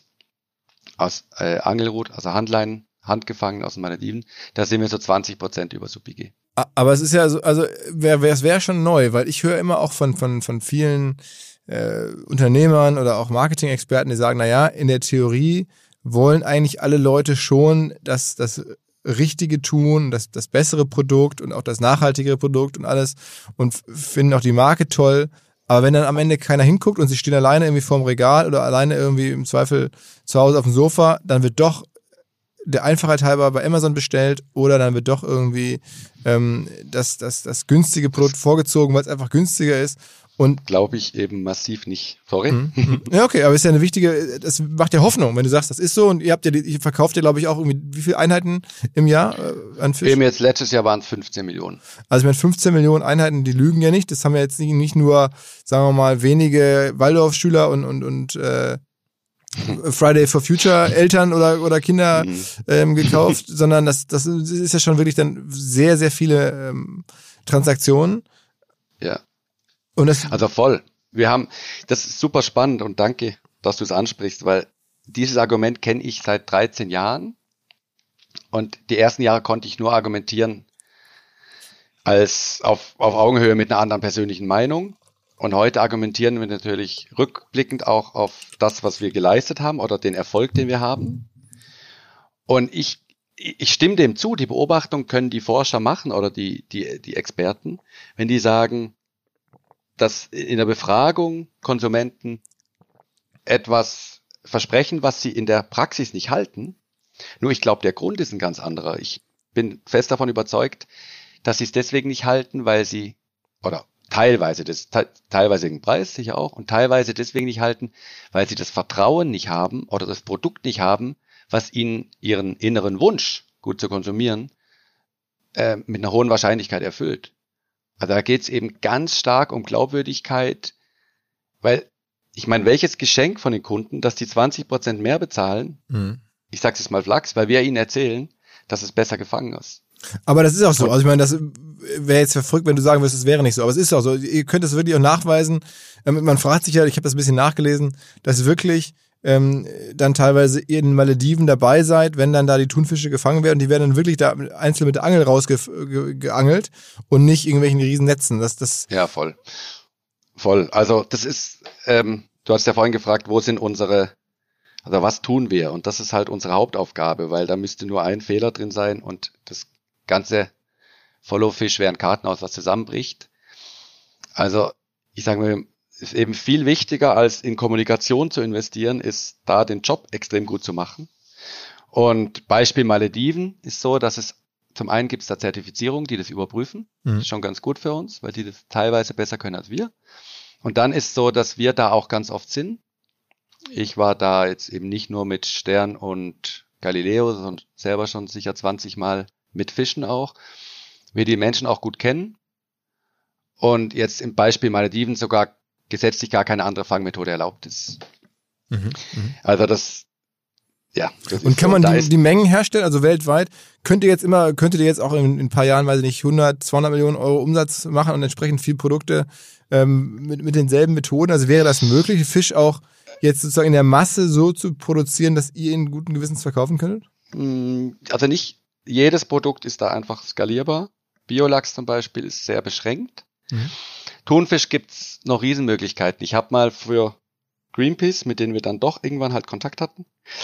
Speaker 2: aus äh, Angelrut, also Handleinen, handgefangen aus den Malediven, da sind wir so zwanzig Prozent über Sub-I G.
Speaker 1: Aber es ist ja so, also wär, wär, es wäre schon neu, weil ich höre immer auch von von von vielen äh, Unternehmern oder auch Marketing-Experten, die sagen, naja, in der Theorie wollen eigentlich alle Leute schon das, das Richtige tun, das, das bessere Produkt und auch das nachhaltigere Produkt und alles und finden auch die Marke toll. Aber wenn dann am Ende keiner hinguckt und sie stehen alleine irgendwie vorm Regal oder alleine irgendwie im Zweifel zu Hause auf dem Sofa, dann wird doch der Einfachheit halber bei Amazon bestellt oder dann wird doch irgendwie ähm, das, das, das günstige Produkt vorgezogen, weil es einfach günstiger ist. Und
Speaker 2: glaube ich eben massiv nicht. Sorry.
Speaker 1: Mhm. Ja, okay, aber ist ja eine wichtige, das macht ja Hoffnung, wenn du sagst, das ist so und ihr habt ja, ihr verkauft ja, glaube ich, auch irgendwie, wie viele Einheiten im Jahr äh, an Fisch?
Speaker 2: Eben jetzt letztes Jahr waren es fünfzehn Millionen.
Speaker 1: Also ich meine, fünfzehn Millionen Einheiten, die lügen ja nicht. Das haben ja jetzt nicht, nicht nur, sagen wir mal, wenige Waldorfschüler und, und, und äh, Friday for Future Eltern oder, oder Kinder ähm, gekauft, sondern das, das ist ja schon wirklich dann sehr, sehr viele ähm, Transaktionen.
Speaker 2: Ja.
Speaker 1: Und das
Speaker 2: also voll. Wir haben, das ist super spannend und danke, dass du es ansprichst, weil dieses Argument kenne ich seit dreizehn Jahren und die ersten Jahre konnte ich nur argumentieren als auf, auf Augenhöhe mit einer anderen persönlichen Meinung. Und heute argumentieren wir natürlich rückblickend auch auf das, was wir geleistet haben oder den Erfolg, den wir haben. Und ich, ich stimme dem zu, die Beobachtung können die Forscher machen oder die, die, die Experten, wenn die sagen, dass in der Befragung Konsumenten etwas versprechen, was sie in der Praxis nicht halten. Nur ich glaube, der Grund ist ein ganz anderer. Ich bin fest davon überzeugt, dass sie es deswegen nicht halten, weil sie, oder teilweise, das, te- teilweise den Preis sicher auch, und teilweise deswegen nicht halten, weil sie das Vertrauen nicht haben oder das Produkt nicht haben, was ihnen ihren inneren Wunsch, gut zu konsumieren, äh, mit einer hohen Wahrscheinlichkeit erfüllt. Also da geht es eben ganz stark um Glaubwürdigkeit, weil, ich meine, welches Geschenk von den Kunden, dass die zwanzig Prozent mehr bezahlen, mhm. ich sag's jetzt mal flachs, weil wir ihnen erzählen, dass es besser gefangen ist.
Speaker 1: Aber das ist auch so. Also ich meine, das wäre jetzt verrückt, wenn du sagen würdest, es wäre nicht so. Aber es ist auch so. Ihr könnt es wirklich auch nachweisen. Man fragt sich ja, ich habe das ein bisschen nachgelesen, dass wirklich ähm, dann teilweise in den Malediven dabei seid, wenn dann da die Thunfische gefangen werden. Die werden dann wirklich da einzeln mit der Angel rausgeangelt und nicht irgendwelchen riesen Netzen. Das, das
Speaker 2: ja, voll. Voll. Also das ist, ähm, du hast ja vorhin gefragt, wo sind unsere, also was tun wir? Und das ist halt unsere Hauptaufgabe, weil da müsste nur ein Fehler drin sein und das ganze Follow-Fish wäre ein Kartenhaus, was zusammenbricht. Also ich sage mal, ist eben viel wichtiger, als in Kommunikation zu investieren, ist da den Job extrem gut zu machen. Und Beispiel Malediven ist so, dass es zum einen gibt es da Zertifizierungen, die das überprüfen. Mhm. Das ist schon ganz gut für uns, weil die das teilweise besser können als wir. Und dann ist so, dass wir da auch ganz oft sind. Ich war da jetzt eben nicht nur mit Stern und Galileo, sondern selber schon sicher zwanzig Mal mit Fischen auch. Wir die Menschen auch gut kennen. Und jetzt im Beispiel Malediven sogar gesetzlich gar keine andere Fangmethode erlaubt ist. Mhm, also das, ja. Das
Speaker 1: und
Speaker 2: ist
Speaker 1: kann
Speaker 2: so,
Speaker 1: man die, die Mengen herstellen, also weltweit? Könnt ihr jetzt immer, könntet ihr jetzt auch in, in ein paar Jahren, weiß ich nicht, hundert, zweihundert Millionen Euro Umsatz machen und entsprechend viel Produkte ähm, mit, mit denselben Methoden? Also wäre das möglich, Fisch auch jetzt sozusagen in der Masse so zu produzieren, dass ihr ihn guten Gewissens verkaufen könntet?
Speaker 2: Also nicht jedes Produkt ist da einfach skalierbar. Biolachs zum Beispiel ist sehr beschränkt. Mhm. Thunfisch gibt's noch Riesenmöglichkeiten. Ich habe mal für Greenpeace, mit denen wir dann doch irgendwann halt Kontakt hatten,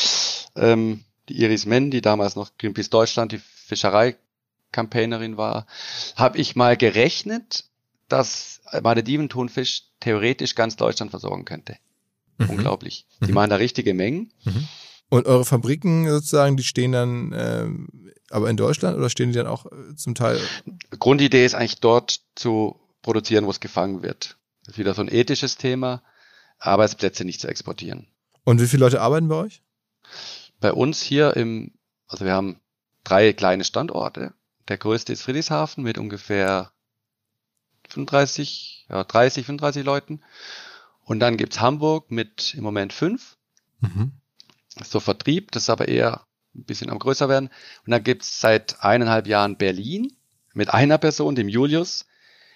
Speaker 2: ähm, die Iris Menn, die damals noch Greenpeace Deutschland, die Fischerei-Campaignerin war, habe ich mal gerechnet, dass Malediven-Thunfisch theoretisch ganz Deutschland versorgen könnte. Mhm. Unglaublich. Die mhm. machen da richtige Mengen.
Speaker 1: Mhm. Und eure Fabriken sozusagen, die stehen dann ähm, aber in Deutschland oder stehen die dann auch äh, zum Teil?
Speaker 2: Grundidee ist eigentlich dort zu produzieren, wo es gefangen wird. Das ist wieder so ein ethisches Thema, Arbeitsplätze nicht zu exportieren.
Speaker 1: Und wie viele Leute arbeiten bei euch?
Speaker 2: Bei uns hier im, also wir haben drei kleine Standorte. Der größte ist Friedrichshafen mit ungefähr fünfunddreißig, ja, dreißig, fünfunddreißig Leuten. Und dann gibt's Hamburg mit im Moment fünf. Mhm. So Vertrieb, das ist aber eher ein bisschen am größer werden. Und dann gibt's seit eineinhalb Jahren Berlin mit einer Person, dem Julius,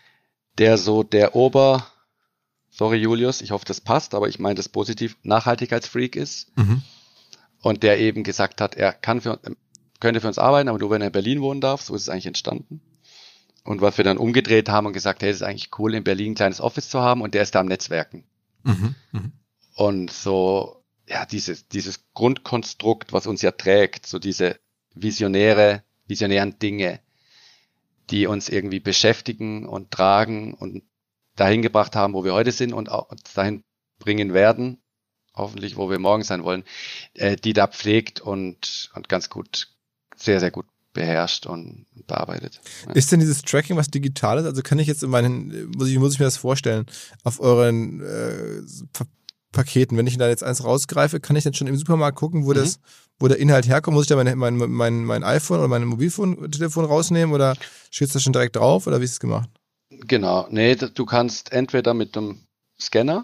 Speaker 2: der so der Ober, sorry Julius, ich hoffe, das passt, aber ich meine das positiv, Nachhaltigkeitsfreak ist. Mhm. Und der eben gesagt hat, er kann für, könnte für uns arbeiten, aber nur wenn er in Berlin wohnen darf. So ist es eigentlich entstanden. Und was wir dann umgedreht haben und gesagt, hey, es ist eigentlich cool, in Berlin ein kleines Office zu haben und der ist da am Netzwerken. Mhm. Mhm. Und so, ja, dieses, dieses Grundkonstrukt, was uns ja trägt, so diese visionäre, visionären Dinge, die uns irgendwie beschäftigen und tragen und dahin gebracht haben, wo wir heute sind und auch dahin bringen werden, hoffentlich, wo wir morgen sein wollen, äh, die da pflegt und, und ganz gut, sehr, sehr gut beherrscht und bearbeitet. Ja.
Speaker 1: Ist denn dieses Tracking was Digitales? Also kann ich jetzt in meinen, muss ich, muss ich mir das vorstellen, auf euren äh, Paketen, wenn ich da jetzt eins rausgreife, kann ich dann schon im Supermarkt gucken, wo mhm. das, wo der Inhalt herkommt? Muss ich da mein, mein, mein, mein iPhone oder mein Mobiltelefon rausnehmen oder steht das schon direkt drauf oder wie ist es gemacht?
Speaker 2: Genau, nee, du kannst entweder mit dem Scanner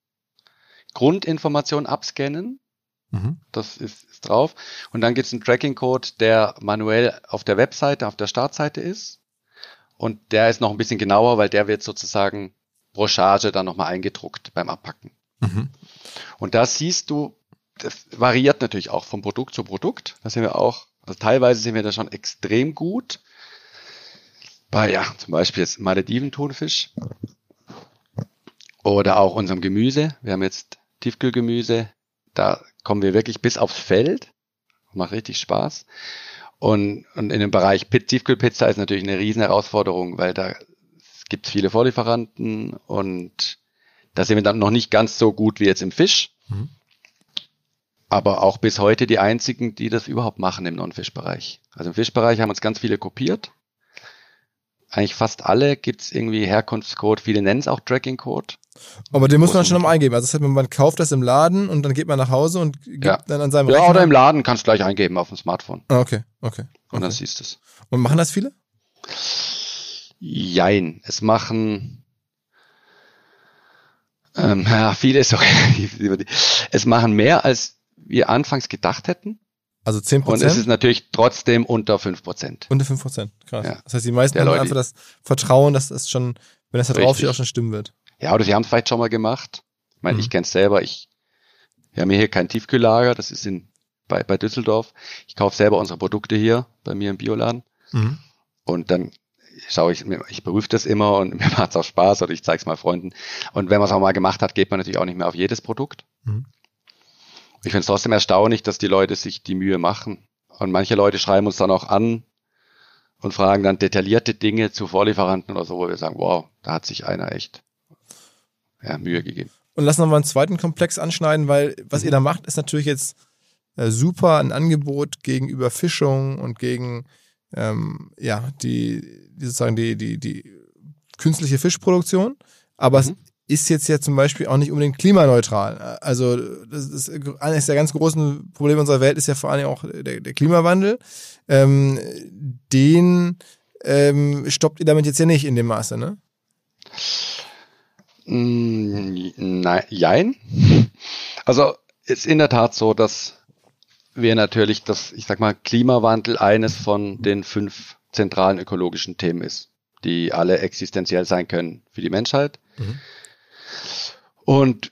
Speaker 2: Grundinformationen abscannen, mhm. das ist, ist drauf, und dann gibt es einen Tracking-Code, der manuell auf der Webseite, auf der Startseite ist, und der ist noch ein bisschen genauer, weil der wird sozusagen pro Charge dann nochmal eingedruckt beim Abpacken. Mhm. Und da siehst du, das variiert natürlich auch von Produkt zu Produkt. Da sind wir auch, also teilweise sind wir da schon extrem gut. Bei, ja, zum Beispiel jetzt Malediven-Thunfisch. Oder auch unserem Gemüse. Wir haben jetzt Tiefkühlgemüse. Da kommen wir wirklich bis aufs Feld. Macht richtig Spaß. Und, und in dem Bereich Tiefkühlpizza ist natürlich eine riesen Herausforderung, weil da gibt es viele Vorlieferanten und da sind wir dann noch nicht ganz so gut wie jetzt im Fisch. Mhm. Aber auch bis heute die einzigen, die das überhaupt machen im Non-Fisch-Bereich. Also im Fischbereich haben uns ganz viele kopiert. Eigentlich fast alle gibt es irgendwie Herkunftscode. Viele nennen es auch Tracking-Code.
Speaker 1: Aber den muss man schon noch eingeben. Also das heißt, man kauft das im Laden und dann geht man nach Hause und gibt
Speaker 2: ja.
Speaker 1: dann an seinem
Speaker 2: ja,
Speaker 1: Rechner.
Speaker 2: Ja, oder im Laden kannst du gleich eingeben auf dem Smartphone.
Speaker 1: Ah, okay, okay.
Speaker 2: Und dann
Speaker 1: okay.
Speaker 2: siehst du es.
Speaker 1: Und machen das viele?
Speaker 2: Jein. Es machen ähm, ja, viele, sorry. Es machen mehr, als wir anfangs gedacht hätten.
Speaker 1: Also zehn Prozent?
Speaker 2: Und es ist natürlich trotzdem unter fünf Prozent.
Speaker 1: Unter fünf Prozent, krass.
Speaker 2: Ja.
Speaker 1: Das heißt, die meisten haben einfach das Vertrauen, dass das schon, wenn das da draufsteht, auch schon stimmen wird.
Speaker 2: Ja, oder sie haben es vielleicht schon mal gemacht. Ich meine, mhm. ich kenne es selber. Ich Wir haben hier kein Tiefkühllager, das ist in, bei, bei Düsseldorf. Ich kaufe selber unsere Produkte hier bei mir im Bioladen. Mhm. Und dann schaue ich, ich prüfe das immer und mir macht es auch Spaß oder ich zeige es mal Freunden. Und wenn man es auch mal gemacht hat, geht man natürlich auch nicht mehr auf jedes Produkt. Mhm. Ich finde es trotzdem erstaunlich, dass die Leute sich die Mühe machen. Und manche Leute schreiben uns dann auch an und fragen dann detaillierte Dinge zu Vorlieferanten oder so, wo wir sagen, wow, da hat sich einer echt ja, Mühe gegeben.
Speaker 1: Und lass noch mal einen zweiten Komplex anschneiden, weil was mhm. ihr da macht, ist natürlich jetzt äh, super ein Angebot gegen Überfischung und gegen ähm, ja, die, die sozusagen die, die, die künstliche Fischproduktion. Aber mhm. es ist jetzt ja zum Beispiel auch nicht unbedingt klimaneutral. Also das ist eines der ganz großen Probleme unserer Welt ist ja vor allem auch der, der Klimawandel. Ähm, den ähm, stoppt ihr damit jetzt ja nicht in dem Maße, ne?
Speaker 2: Nein, jein. Also ist in der Tat so, dass wir natürlich das, ich sag mal, Klimawandel eines von den fünf zentralen ökologischen Themen ist, die alle existenziell sein können für die Menschheit. Mhm. Und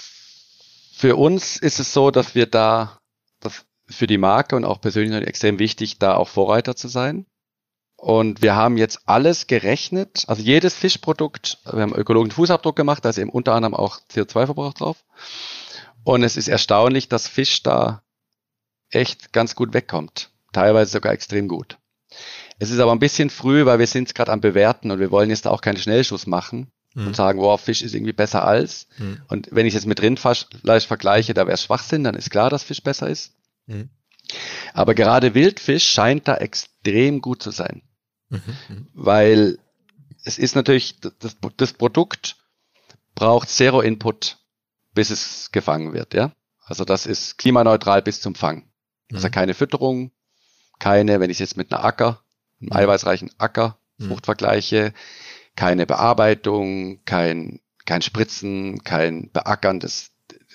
Speaker 2: für uns ist es so, dass wir da, das für die Marke und auch persönlich extrem wichtig, da auch Vorreiter zu sein. Und wir haben jetzt alles gerechnet, also jedes Fischprodukt, wir haben ökologischen Fußabdruck gemacht, da ist eben unter anderem auch C O zwei Verbrauch drauf. Und es ist erstaunlich, dass Fisch da echt ganz gut wegkommt, teilweise sogar extrem gut. Es ist aber ein bisschen früh, weil wir sind gerade am Bewerten und wir wollen jetzt auch keinen Schnellschuss machen. Mhm. Und sagen, wow, Fisch ist irgendwie besser als. Mhm. Und wenn ich es jetzt mit Rindfleisch vergleiche, da wäre es Schwachsinn, dann ist klar, dass Fisch besser ist. Mhm. Aber gerade Wildfisch scheint da extrem gut zu sein. Mhm. Weil es ist natürlich, das, das Produkt braucht Zero-Input, bis es gefangen wird, ja. Also das ist klimaneutral bis zum Fang. Mhm. Also keine Fütterung, keine, wenn ich es jetzt mit einer Acker, einem mhm. eiweißreichen Acker, Frucht mhm. vergleiche, keine Bearbeitung, kein, kein Spritzen, kein Beackern des,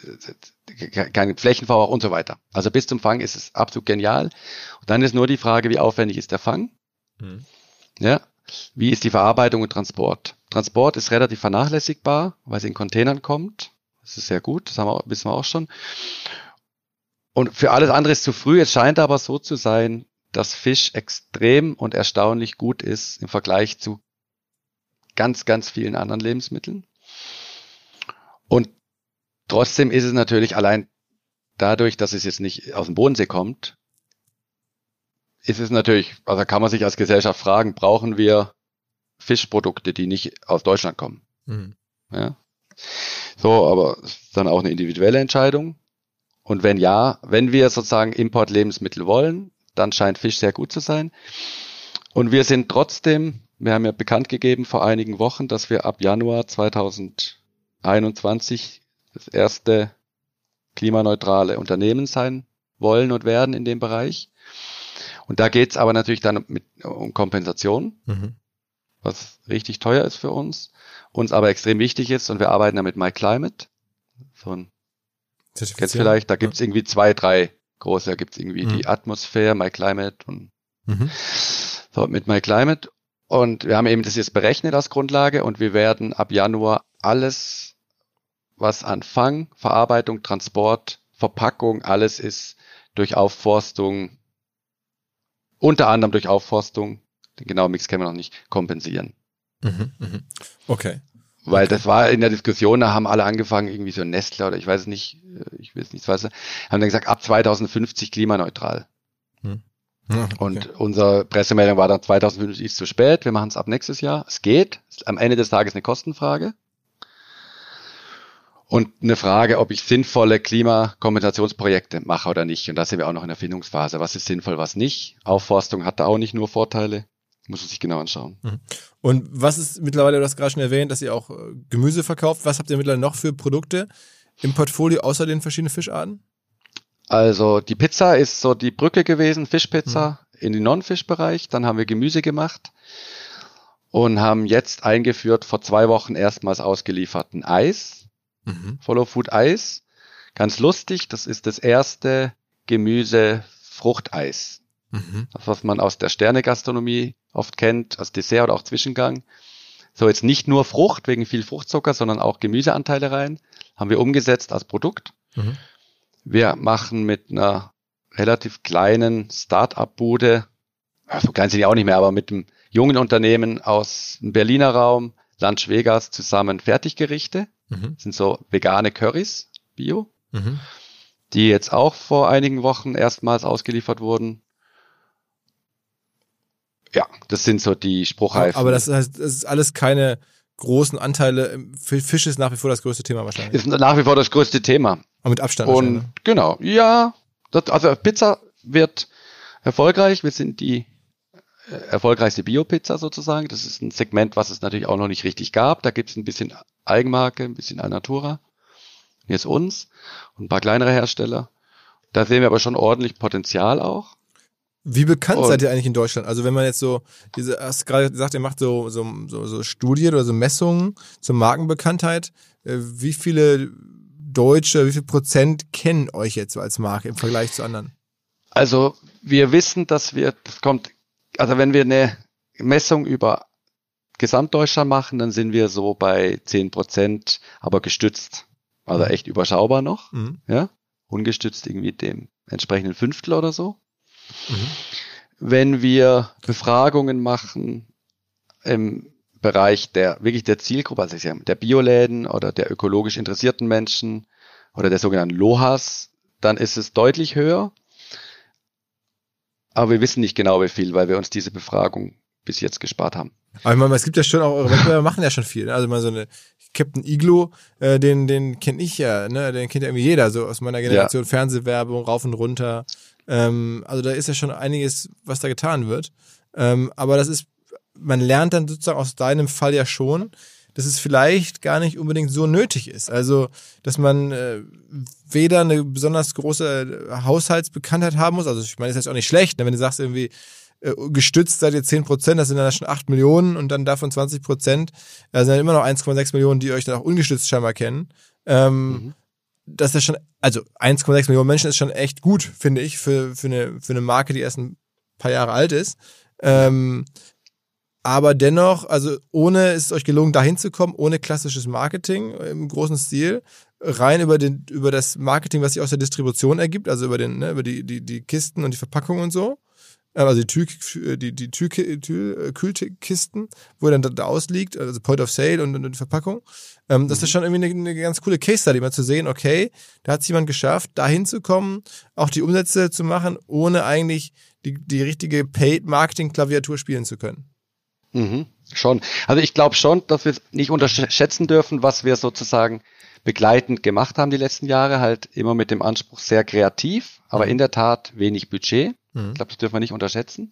Speaker 2: kein Flächenverbrauch und so weiter. Also bis zum Fang ist es absolut genial. Und dann ist nur die Frage, wie aufwendig ist der Fang? Mhm. Ja. Wie ist die Verarbeitung und Transport? Transport ist relativ vernachlässigbar, weil es in Containern kommt. Das ist sehr gut, das haben wir, wissen wir auch schon. Und für alles andere ist zu früh. Es scheint aber so zu sein, dass Fisch extrem und erstaunlich gut ist im Vergleich zu ganz, ganz vielen anderen Lebensmitteln. Und trotzdem ist es natürlich allein dadurch, dass es jetzt nicht aus dem Bodensee kommt, ist es natürlich, also kann man sich als Gesellschaft fragen, brauchen wir Fischprodukte, die nicht aus Deutschland kommen? Mhm. Ja. So, aber es ist dann auch eine individuelle Entscheidung. Und wenn ja, wenn wir sozusagen Importlebensmittel wollen, dann scheint Fisch sehr gut zu sein. Und wir sind trotzdem, wir haben ja bekannt gegeben vor einigen Wochen, dass wir ab Januar zweitausendeinundzwanzig das erste klimaneutrale Unternehmen sein wollen und werden in dem Bereich. Und da geht es aber natürlich dann mit, um Kompensation, mhm. was richtig teuer ist für uns, uns aber extrem wichtig ist. Und wir arbeiten da mit MyClimate. So ein, kennst du vielleicht, da gibt es ja. irgendwie zwei, drei große, da gibt es irgendwie mhm. die Atmosphäre, MyClimate und mhm. so mit MyClimate. Und wir haben eben das jetzt berechnet als Grundlage und wir werden ab Januar alles, was an Fang, Verarbeitung, Transport, Verpackung, alles ist durch Aufforstung, unter anderem durch Aufforstung, den genauen Mix kennen wir noch nicht, kompensieren.
Speaker 1: Mhm, mh. Okay.
Speaker 2: Weil
Speaker 1: okay.
Speaker 2: das war in der Diskussion, da haben alle angefangen, irgendwie so Nestle oder ich weiß es nicht, ich weiß nicht, was, haben dann gesagt, ab zweitausendfünfzig klimaneutral. Mhm. Ja, okay. Und unsere Pressemeldung war dann, zweitausendfünfzig ist zu spät, wir machen es ab nächstes Jahr. Es geht, ist am Ende des Tages eine Kostenfrage. Und eine Frage, ob ich sinnvolle Klimakompensationsprojekte mache oder nicht. Und da sind wir auch noch in der Findungsphase. Was ist sinnvoll, was nicht? Aufforstung hat da auch nicht nur Vorteile. Muss man sich genau anschauen.
Speaker 1: Und was ist mittlerweile, du hast gerade schon erwähnt, dass ihr auch Gemüse verkauft. Was habt ihr mittlerweile noch für Produkte im Portfolio außer den verschiedenen Fischarten?
Speaker 2: Also die Pizza ist so die Brücke gewesen, Fischpizza mhm. in den Non-Fisch-Bereich. Dann haben wir Gemüse gemacht und haben jetzt eingeführt, vor zwei Wochen erstmals ausgelieferten Eis. Mhm. Follow Food Eis. Ganz lustig, das ist das erste Gemüse-Fruchteis. Mhm. Das, was man aus der Sterne-Gastronomie oft kennt, als Dessert oder auch Zwischengang. So jetzt nicht nur Frucht, wegen viel Fruchtzucker, sondern auch Gemüseanteile rein. Haben wir umgesetzt als Produkt. Mhm. Wir machen mit einer relativ kleinen Start-up-Bude, so klein sind die auch nicht mehr, aber mit einem jungen Unternehmen aus dem Berliner Raum, Lunch Vegas, zusammen Fertiggerichte. Mhm. Das sind so vegane Currys, Bio, mhm. die jetzt auch vor einigen Wochen erstmals ausgeliefert wurden. Ja, das sind so die Spruchreifen.
Speaker 1: Aber das heißt, das ist alles keine großen Anteile. Fisch ist nach wie vor das größte Thema wahrscheinlich.
Speaker 2: Ist nach wie vor das größte Thema.
Speaker 1: Aber mit Abstand.
Speaker 2: Und ne? Genau, ja. Das, also Pizza wird erfolgreich. Wir sind die äh, erfolgreichste Bio-Pizza sozusagen. Das ist ein Segment, was es natürlich auch noch nicht richtig gab. Da gibt es ein bisschen Eigenmarke, ein bisschen Alnatura. Hier ist uns und ein paar kleinere Hersteller. Da sehen wir aber schon ordentlich Potenzial auch.
Speaker 1: Wie bekannt und seid ihr eigentlich in Deutschland? Also wenn man jetzt so, diese, hast gerade gesagt, ihr macht so, so, so, so Studien oder so Messungen zur Markenbekanntheit. Wie viele Deutsche, wie viel Prozent kennen euch jetzt so als Marke im Vergleich zu anderen?
Speaker 2: Also wir wissen, dass wir, das kommt, also wenn wir eine Messung über Gesamtdeutschland machen, dann sind wir so bei zehn Prozent, aber gestützt. Also mhm. echt überschaubar noch, mhm. ja, ungestützt irgendwie dem entsprechenden Fünftel oder so. Mhm. Wenn wir Befragungen machen im Bereich der wirklich der Zielgruppe, also der Bioläden oder der ökologisch interessierten Menschen oder der sogenannten LOHAS, dann ist es deutlich höher. Aber wir wissen nicht genau, wie viel, weil wir uns diese Befragung bis jetzt gespart haben.
Speaker 1: Aber ich meine, es gibt ja schon auch, eure Wettbewerber machen ja schon viel. Ne? Also mal so eine Captain Iglo, äh, den, den kenne ich ja, ne? Den kennt ja irgendwie jeder, so aus meiner Generation, ja. Fernsehwerbung, rauf und runter. Ähm, also da ist ja schon einiges, was da getan wird. Ähm, aber das ist, man lernt dann sozusagen aus deinem Fall ja schon, dass es vielleicht gar nicht unbedingt so nötig ist. Also, dass man äh, weder eine besonders große Haushaltsbekanntheit haben muss, also ich meine, das ist jetzt auch nicht schlecht, ne? Wenn du sagst irgendwie, äh, gestützt seid ihr zehn Prozent, das sind dann schon acht Millionen und dann davon zwanzig Prozent, da sind dann immer noch eins Komma sechs Millionen, die euch dann auch ungestützt scheinbar kennen. Ähm, mhm. Das ist schon, also eins Komma sechs Millionen Menschen ist schon echt gut, finde ich, für, für, eine, für eine Marke, die erst ein paar Jahre alt ist. Ähm, aber dennoch, also ohne ist es euch gelungen, dahin zu kommen, ohne klassisches Marketing im großen Stil, rein über den über das Marketing, was sich aus der Distribution ergibt, also über den ne, über die, die, die Kisten und die Verpackung und so. Also die, Tür, die, die Tür, Tür, Kühlkisten, wo er dann da ausliegt, also Point of Sale und, und die Verpackung. Ähm, das ist schon irgendwie eine, eine ganz coole Case-Study, mal zu sehen, okay, da hat es jemand geschafft, da hinzukommen, auch die Umsätze zu machen, ohne eigentlich die, die richtige Paid-Marketing-Klaviatur spielen zu können.
Speaker 2: Mhm, schon. Also ich glaube schon, dass wir nicht unterschätzen dürfen, was wir sozusagen begleitend gemacht haben die letzten Jahre, halt immer mit dem Anspruch sehr kreativ, aber in der Tat wenig Budget. Ich glaube, das dürfen wir nicht unterschätzen.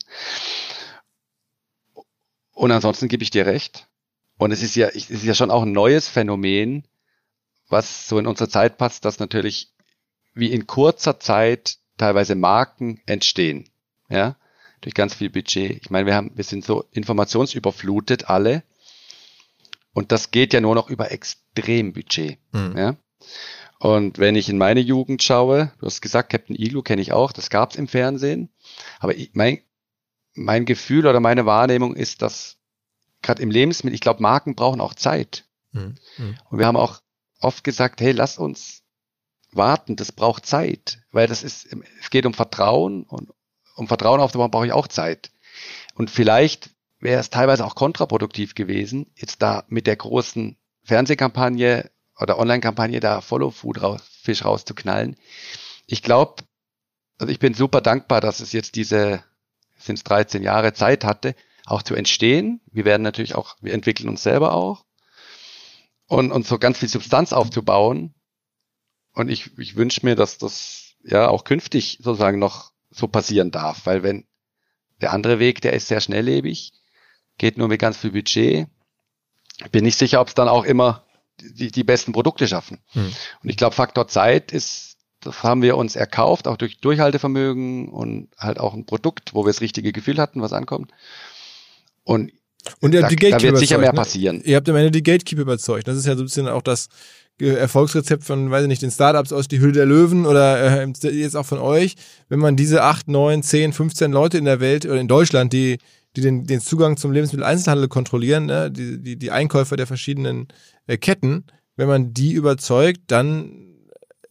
Speaker 2: Und ansonsten gebe ich dir recht. Und es ist ja, es ist ja schon auch ein neues Phänomen, was so in unsere Zeit passt, dass natürlich wie in kurzer Zeit teilweise Marken entstehen. Ja, durch ganz viel Budget. Ich meine, wir haben, wir sind so informationsüberflutet alle. Und das geht ja nur noch über Extrembudget. Mhm. Ja. Und wenn ich in meine Jugend schaue, du hast gesagt, Captain Iglo kenne ich auch, das gab es im Fernsehen. Aber ich, mein, mein Gefühl oder meine Wahrnehmung ist, dass gerade im Lebensmittel, ich glaube, Marken brauchen auch Zeit. Mhm. Und wir haben auch oft gesagt, hey, lass uns warten, das braucht Zeit. Weil das ist, es geht um Vertrauen und um Vertrauen aufzubauen brauche ich auch Zeit. Und vielleicht wäre es teilweise auch kontraproduktiv gewesen, jetzt da mit der großen Fernsehkampagne oder Online-Kampagne da Follow-Food raus, Fisch rauszuknallen. Ich glaube, also ich bin super dankbar, dass es jetzt diese, sind es dreizehn Jahre Zeit hatte, auch zu entstehen. Wir werden natürlich auch, wir entwickeln uns selber auch und, und so ganz viel Substanz aufzubauen. Und ich, ich wünsche mir, dass das ja auch künftig sozusagen noch so passieren darf, weil wenn der andere Weg, der ist sehr schnelllebig, geht nur mit ganz viel Budget. Bin nicht sicher, ob es dann auch immer die, die besten Produkte schaffen. Hm. Und ich glaube, Faktor Zeit ist, das haben wir uns erkauft, auch durch Durchhaltevermögen und halt auch ein Produkt, wo wir das richtige Gefühl hatten, was ankommt. Und,
Speaker 1: und ihr habt
Speaker 2: da,
Speaker 1: die Gatekeeper
Speaker 2: da wird sicher mehr
Speaker 1: ne?
Speaker 2: passieren.
Speaker 1: Ihr habt am Ende die Gatekeeper überzeugt. Das ist ja so ein bisschen auch das Erfolgsrezept von, weiß ich nicht, den Startups aus die Hülle der Löwen oder äh, jetzt auch von euch. Wenn man diese acht, neun, zehn, fünfzehn Leute in der Welt oder in Deutschland, die die den, den Zugang zum Lebensmitteleinzelhandel kontrollieren, ne? die, die, die Einkäufer der verschiedenen äh, Ketten, wenn man die überzeugt, dann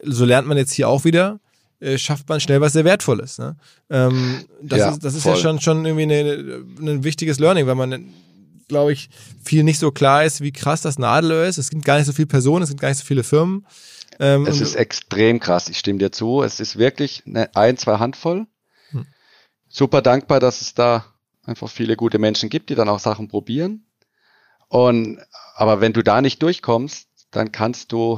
Speaker 1: so lernt man jetzt hier auch wieder, äh, schafft man schnell was sehr Wertvolles. Ne? Ähm, das,
Speaker 2: ja,
Speaker 1: ist, das ist
Speaker 2: voll.
Speaker 1: ja schon, schon irgendwie eine, ein wichtiges Learning, weil man, glaube ich, viel nicht so klar ist, wie krass das Nadelöhr ist. Es gibt gar nicht so viele Personen, es gibt gar nicht so viele Firmen. Ähm,
Speaker 2: es ist extrem krass, ich stimme dir zu. Es ist wirklich eine ein, zwei Handvoll. Hm. Super dankbar, dass es da einfach viele gute Menschen gibt, die dann auch Sachen probieren. Und aber wenn du da nicht durchkommst, dann kannst du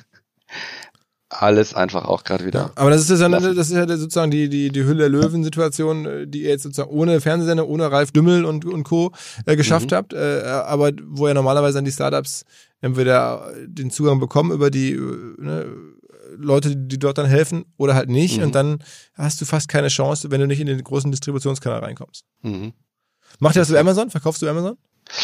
Speaker 2: alles einfach auch gerade wieder.
Speaker 1: Ja, aber das ist ja, das ist ja sozusagen die, die, die Hülle der Löwen-Situation, die ihr jetzt sozusagen ohne Fernsehsender, ohne Ralf Dümmel und, und Co. Äh, geschafft mhm. habt, äh, aber wo ja normalerweise dann die Startups entweder den Zugang bekommen über die ne, Leute, die dort dann helfen oder halt nicht mhm. und dann hast du fast keine Chance, wenn du nicht in den großen Distributionskanal reinkommst. Mhm. Macht ihr das über Amazon? Verkaufst du Amazon?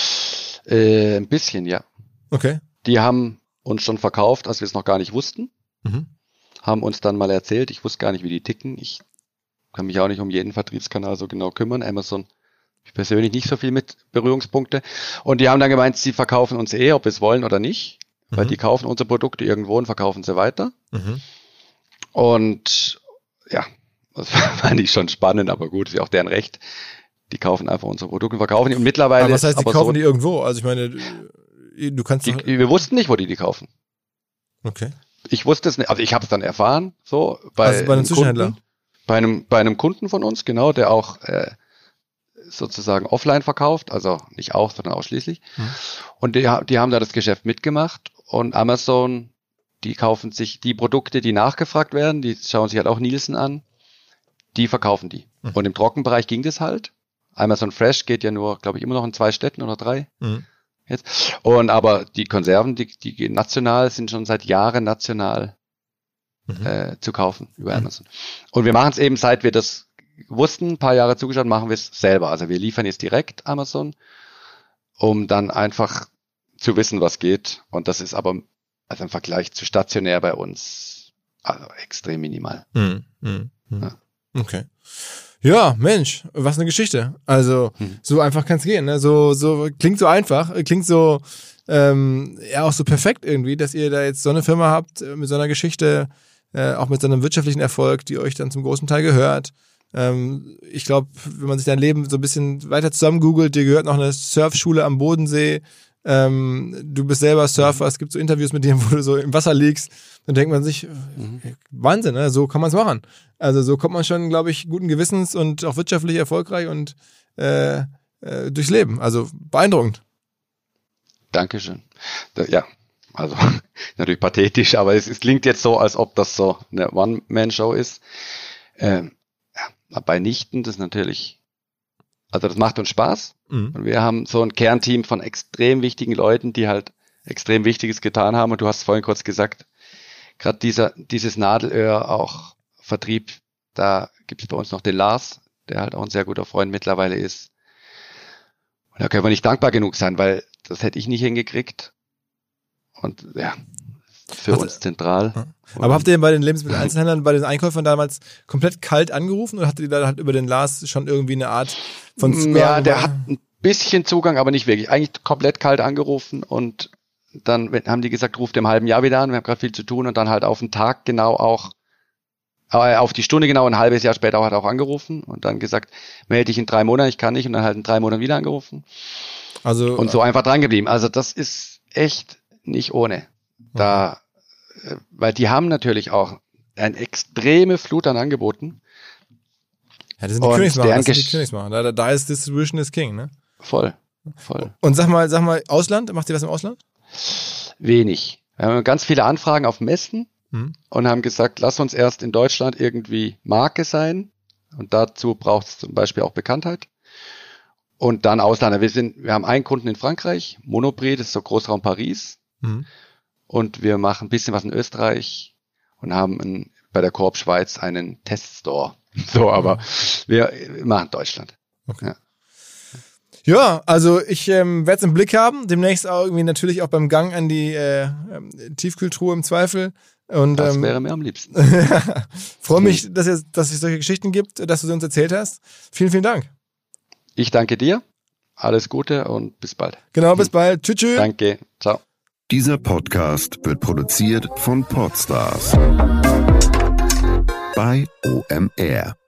Speaker 2: Äh, ein bisschen, ja.
Speaker 1: Okay.
Speaker 2: Die haben uns schon verkauft, als wir es noch gar nicht wussten. Mhm. Haben uns dann mal erzählt, ich wusste gar nicht, wie die ticken. Ich kann mich auch nicht um jeden Vertriebskanal so genau kümmern. Amazon, ich persönlich nicht so viel mit Berührungspunkte. Und die haben dann gemeint, sie verkaufen uns eh, ob wir es wollen oder nicht. Mhm. Weil die kaufen unsere Produkte irgendwo und verkaufen sie weiter. Mhm. Und ja, das fand ich schon spannend, aber gut, ist ja auch deren Recht. Die kaufen einfach unsere Produkte und verkaufen die. Und mittlerweile
Speaker 1: aber was heißt, die
Speaker 2: aber
Speaker 1: kaufen
Speaker 2: so,
Speaker 1: die irgendwo? Also ich meine, du kannst
Speaker 2: die,
Speaker 1: doch...
Speaker 2: Wir wussten nicht, wo die die kaufen.
Speaker 1: Okay.
Speaker 2: Ich wusste es nicht, also ich habe es dann erfahren, so bei,
Speaker 1: also bei einem Zwischenhändler.
Speaker 2: Kunden, bei einem bei einem Kunden von uns, genau, der auch äh, sozusagen offline verkauft, also nicht auch, sondern ausschließlich. Hm. Und die, die haben da das Geschäft mitgemacht und Amazon, die kaufen sich die Produkte, die nachgefragt werden, die schauen sich halt auch Nielsen an, die verkaufen die. Hm. Und im Trockenbereich ging das halt. Amazon Fresh geht ja nur, glaube ich, immer noch in zwei Städten oder drei. Hm. Jetzt. Und aber die Konserven, die, die gehen national, sind schon seit Jahren national mhm. äh, zu kaufen über Amazon. Mhm. Und wir machen es eben, seit wir das wussten, ein paar Jahre zugeschaut, machen wir es selber. Also wir liefern jetzt direkt Amazon, um dann einfach zu wissen, was geht. Und das ist aber also im Vergleich zu stationär bei uns also extrem minimal.
Speaker 1: Mhm. Mhm. Ja. Okay. Ja, Mensch, was eine Geschichte. Also hm. so einfach kann es gehen. Ne? So, so klingt so einfach, klingt so ähm, ja auch so perfekt irgendwie, dass ihr da jetzt so eine Firma habt mit so einer Geschichte, äh, auch mit so einem wirtschaftlichen Erfolg, die euch dann zum großen Teil gehört. Ähm, ich glaube, wenn man sich dein Leben so ein bisschen weiter zusammen googelt, dir gehört noch eine Surfschule am Bodensee. Ähm, du bist selber Surfer, es gibt so Interviews mit dir, wo du so im Wasser liegst, dann denkt man sich, mhm. Wahnsinn, ne? So kann man es machen. Also so kommt man schon, glaube ich, guten Gewissens und auch wirtschaftlich erfolgreich und äh, äh, durchs Leben. Also beeindruckend.
Speaker 2: Dankeschön. Ja, also natürlich pathetisch, aber es, es klingt jetzt so, als ob das so eine One-Man-Show ist. Ähm, ja, bei Nichten, das ist natürlich, also das macht uns Spaß. Mhm. Und wir haben so ein Kernteam von extrem wichtigen Leuten, die halt extrem Wichtiges getan haben. Und du hast es vorhin kurz gesagt, gerade dieser dieses Nadelöhr, auch Vertrieb, da gibt es bei uns noch den Lars, der halt auch ein sehr guter Freund mittlerweile ist. Und da können wir nicht dankbar genug sein, weil das hätte ich nicht hingekriegt. Und ja, für
Speaker 1: Hast
Speaker 2: uns zentral.
Speaker 1: Ja. Aber habt ihr bei den Lebensmitteleinzelhändlern, bei den Einkäufern damals komplett kalt angerufen oder hattet ihr da halt über den Lars schon irgendwie eine Art von Zugang?
Speaker 2: Ja, der hat ein bisschen Zugang, aber nicht wirklich. Eigentlich komplett kalt angerufen und dann haben die gesagt, ruft im halben Jahr wieder an, wir haben gerade viel zu tun und dann halt auf den Tag genau auch, äh, auf die Stunde genau ein halbes Jahr später auch hat er auch angerufen und dann gesagt, melde dich in drei Monaten, ich kann nicht und dann halt in drei Monaten wieder angerufen. Also und so einfach dran geblieben. Also das ist echt nicht ohne. Da, äh, weil die haben natürlich auch eine extreme Flut an Angeboten.
Speaker 1: Ja, das sind die Königsmacher, das sind die Königsmacher. Da, da ist Distribution is King, ne?
Speaker 2: Voll, voll.
Speaker 1: Und sag mal, sag mal, Ausland, macht ihr was im Ausland?
Speaker 2: Wenig. Wir haben ganz viele Anfragen auf Messen hm. und haben gesagt, lass uns erst in Deutschland irgendwie Marke sein. Und dazu braucht es zum Beispiel auch Bekanntheit. Und dann Ausländer. Wir sind, wir haben einen Kunden in Frankreich, Monoprix, das ist so Großraum Paris. Hm. Und wir machen ein bisschen was in Österreich und haben ein, bei der Coop Schweiz einen Teststore. So, aber wir machen Deutschland.
Speaker 1: Okay. Ja. Ja, also ich ähm, werde es im Blick haben, demnächst auch irgendwie natürlich auch beim Gang an die äh, Tiefkühltruhe im Zweifel. Und,
Speaker 2: das
Speaker 1: ähm,
Speaker 2: wäre mir am liebsten.
Speaker 1: Freue mich, dass, ihr, dass es solche Geschichten gibt, dass du sie uns erzählt hast. Vielen, vielen Dank.
Speaker 2: Ich danke dir. Alles Gute und bis bald.
Speaker 1: Genau, bis bald. Tschüss, tschüss.
Speaker 2: Danke. Ciao.
Speaker 3: Dieser Podcast wird produziert von Podstars bei O M R.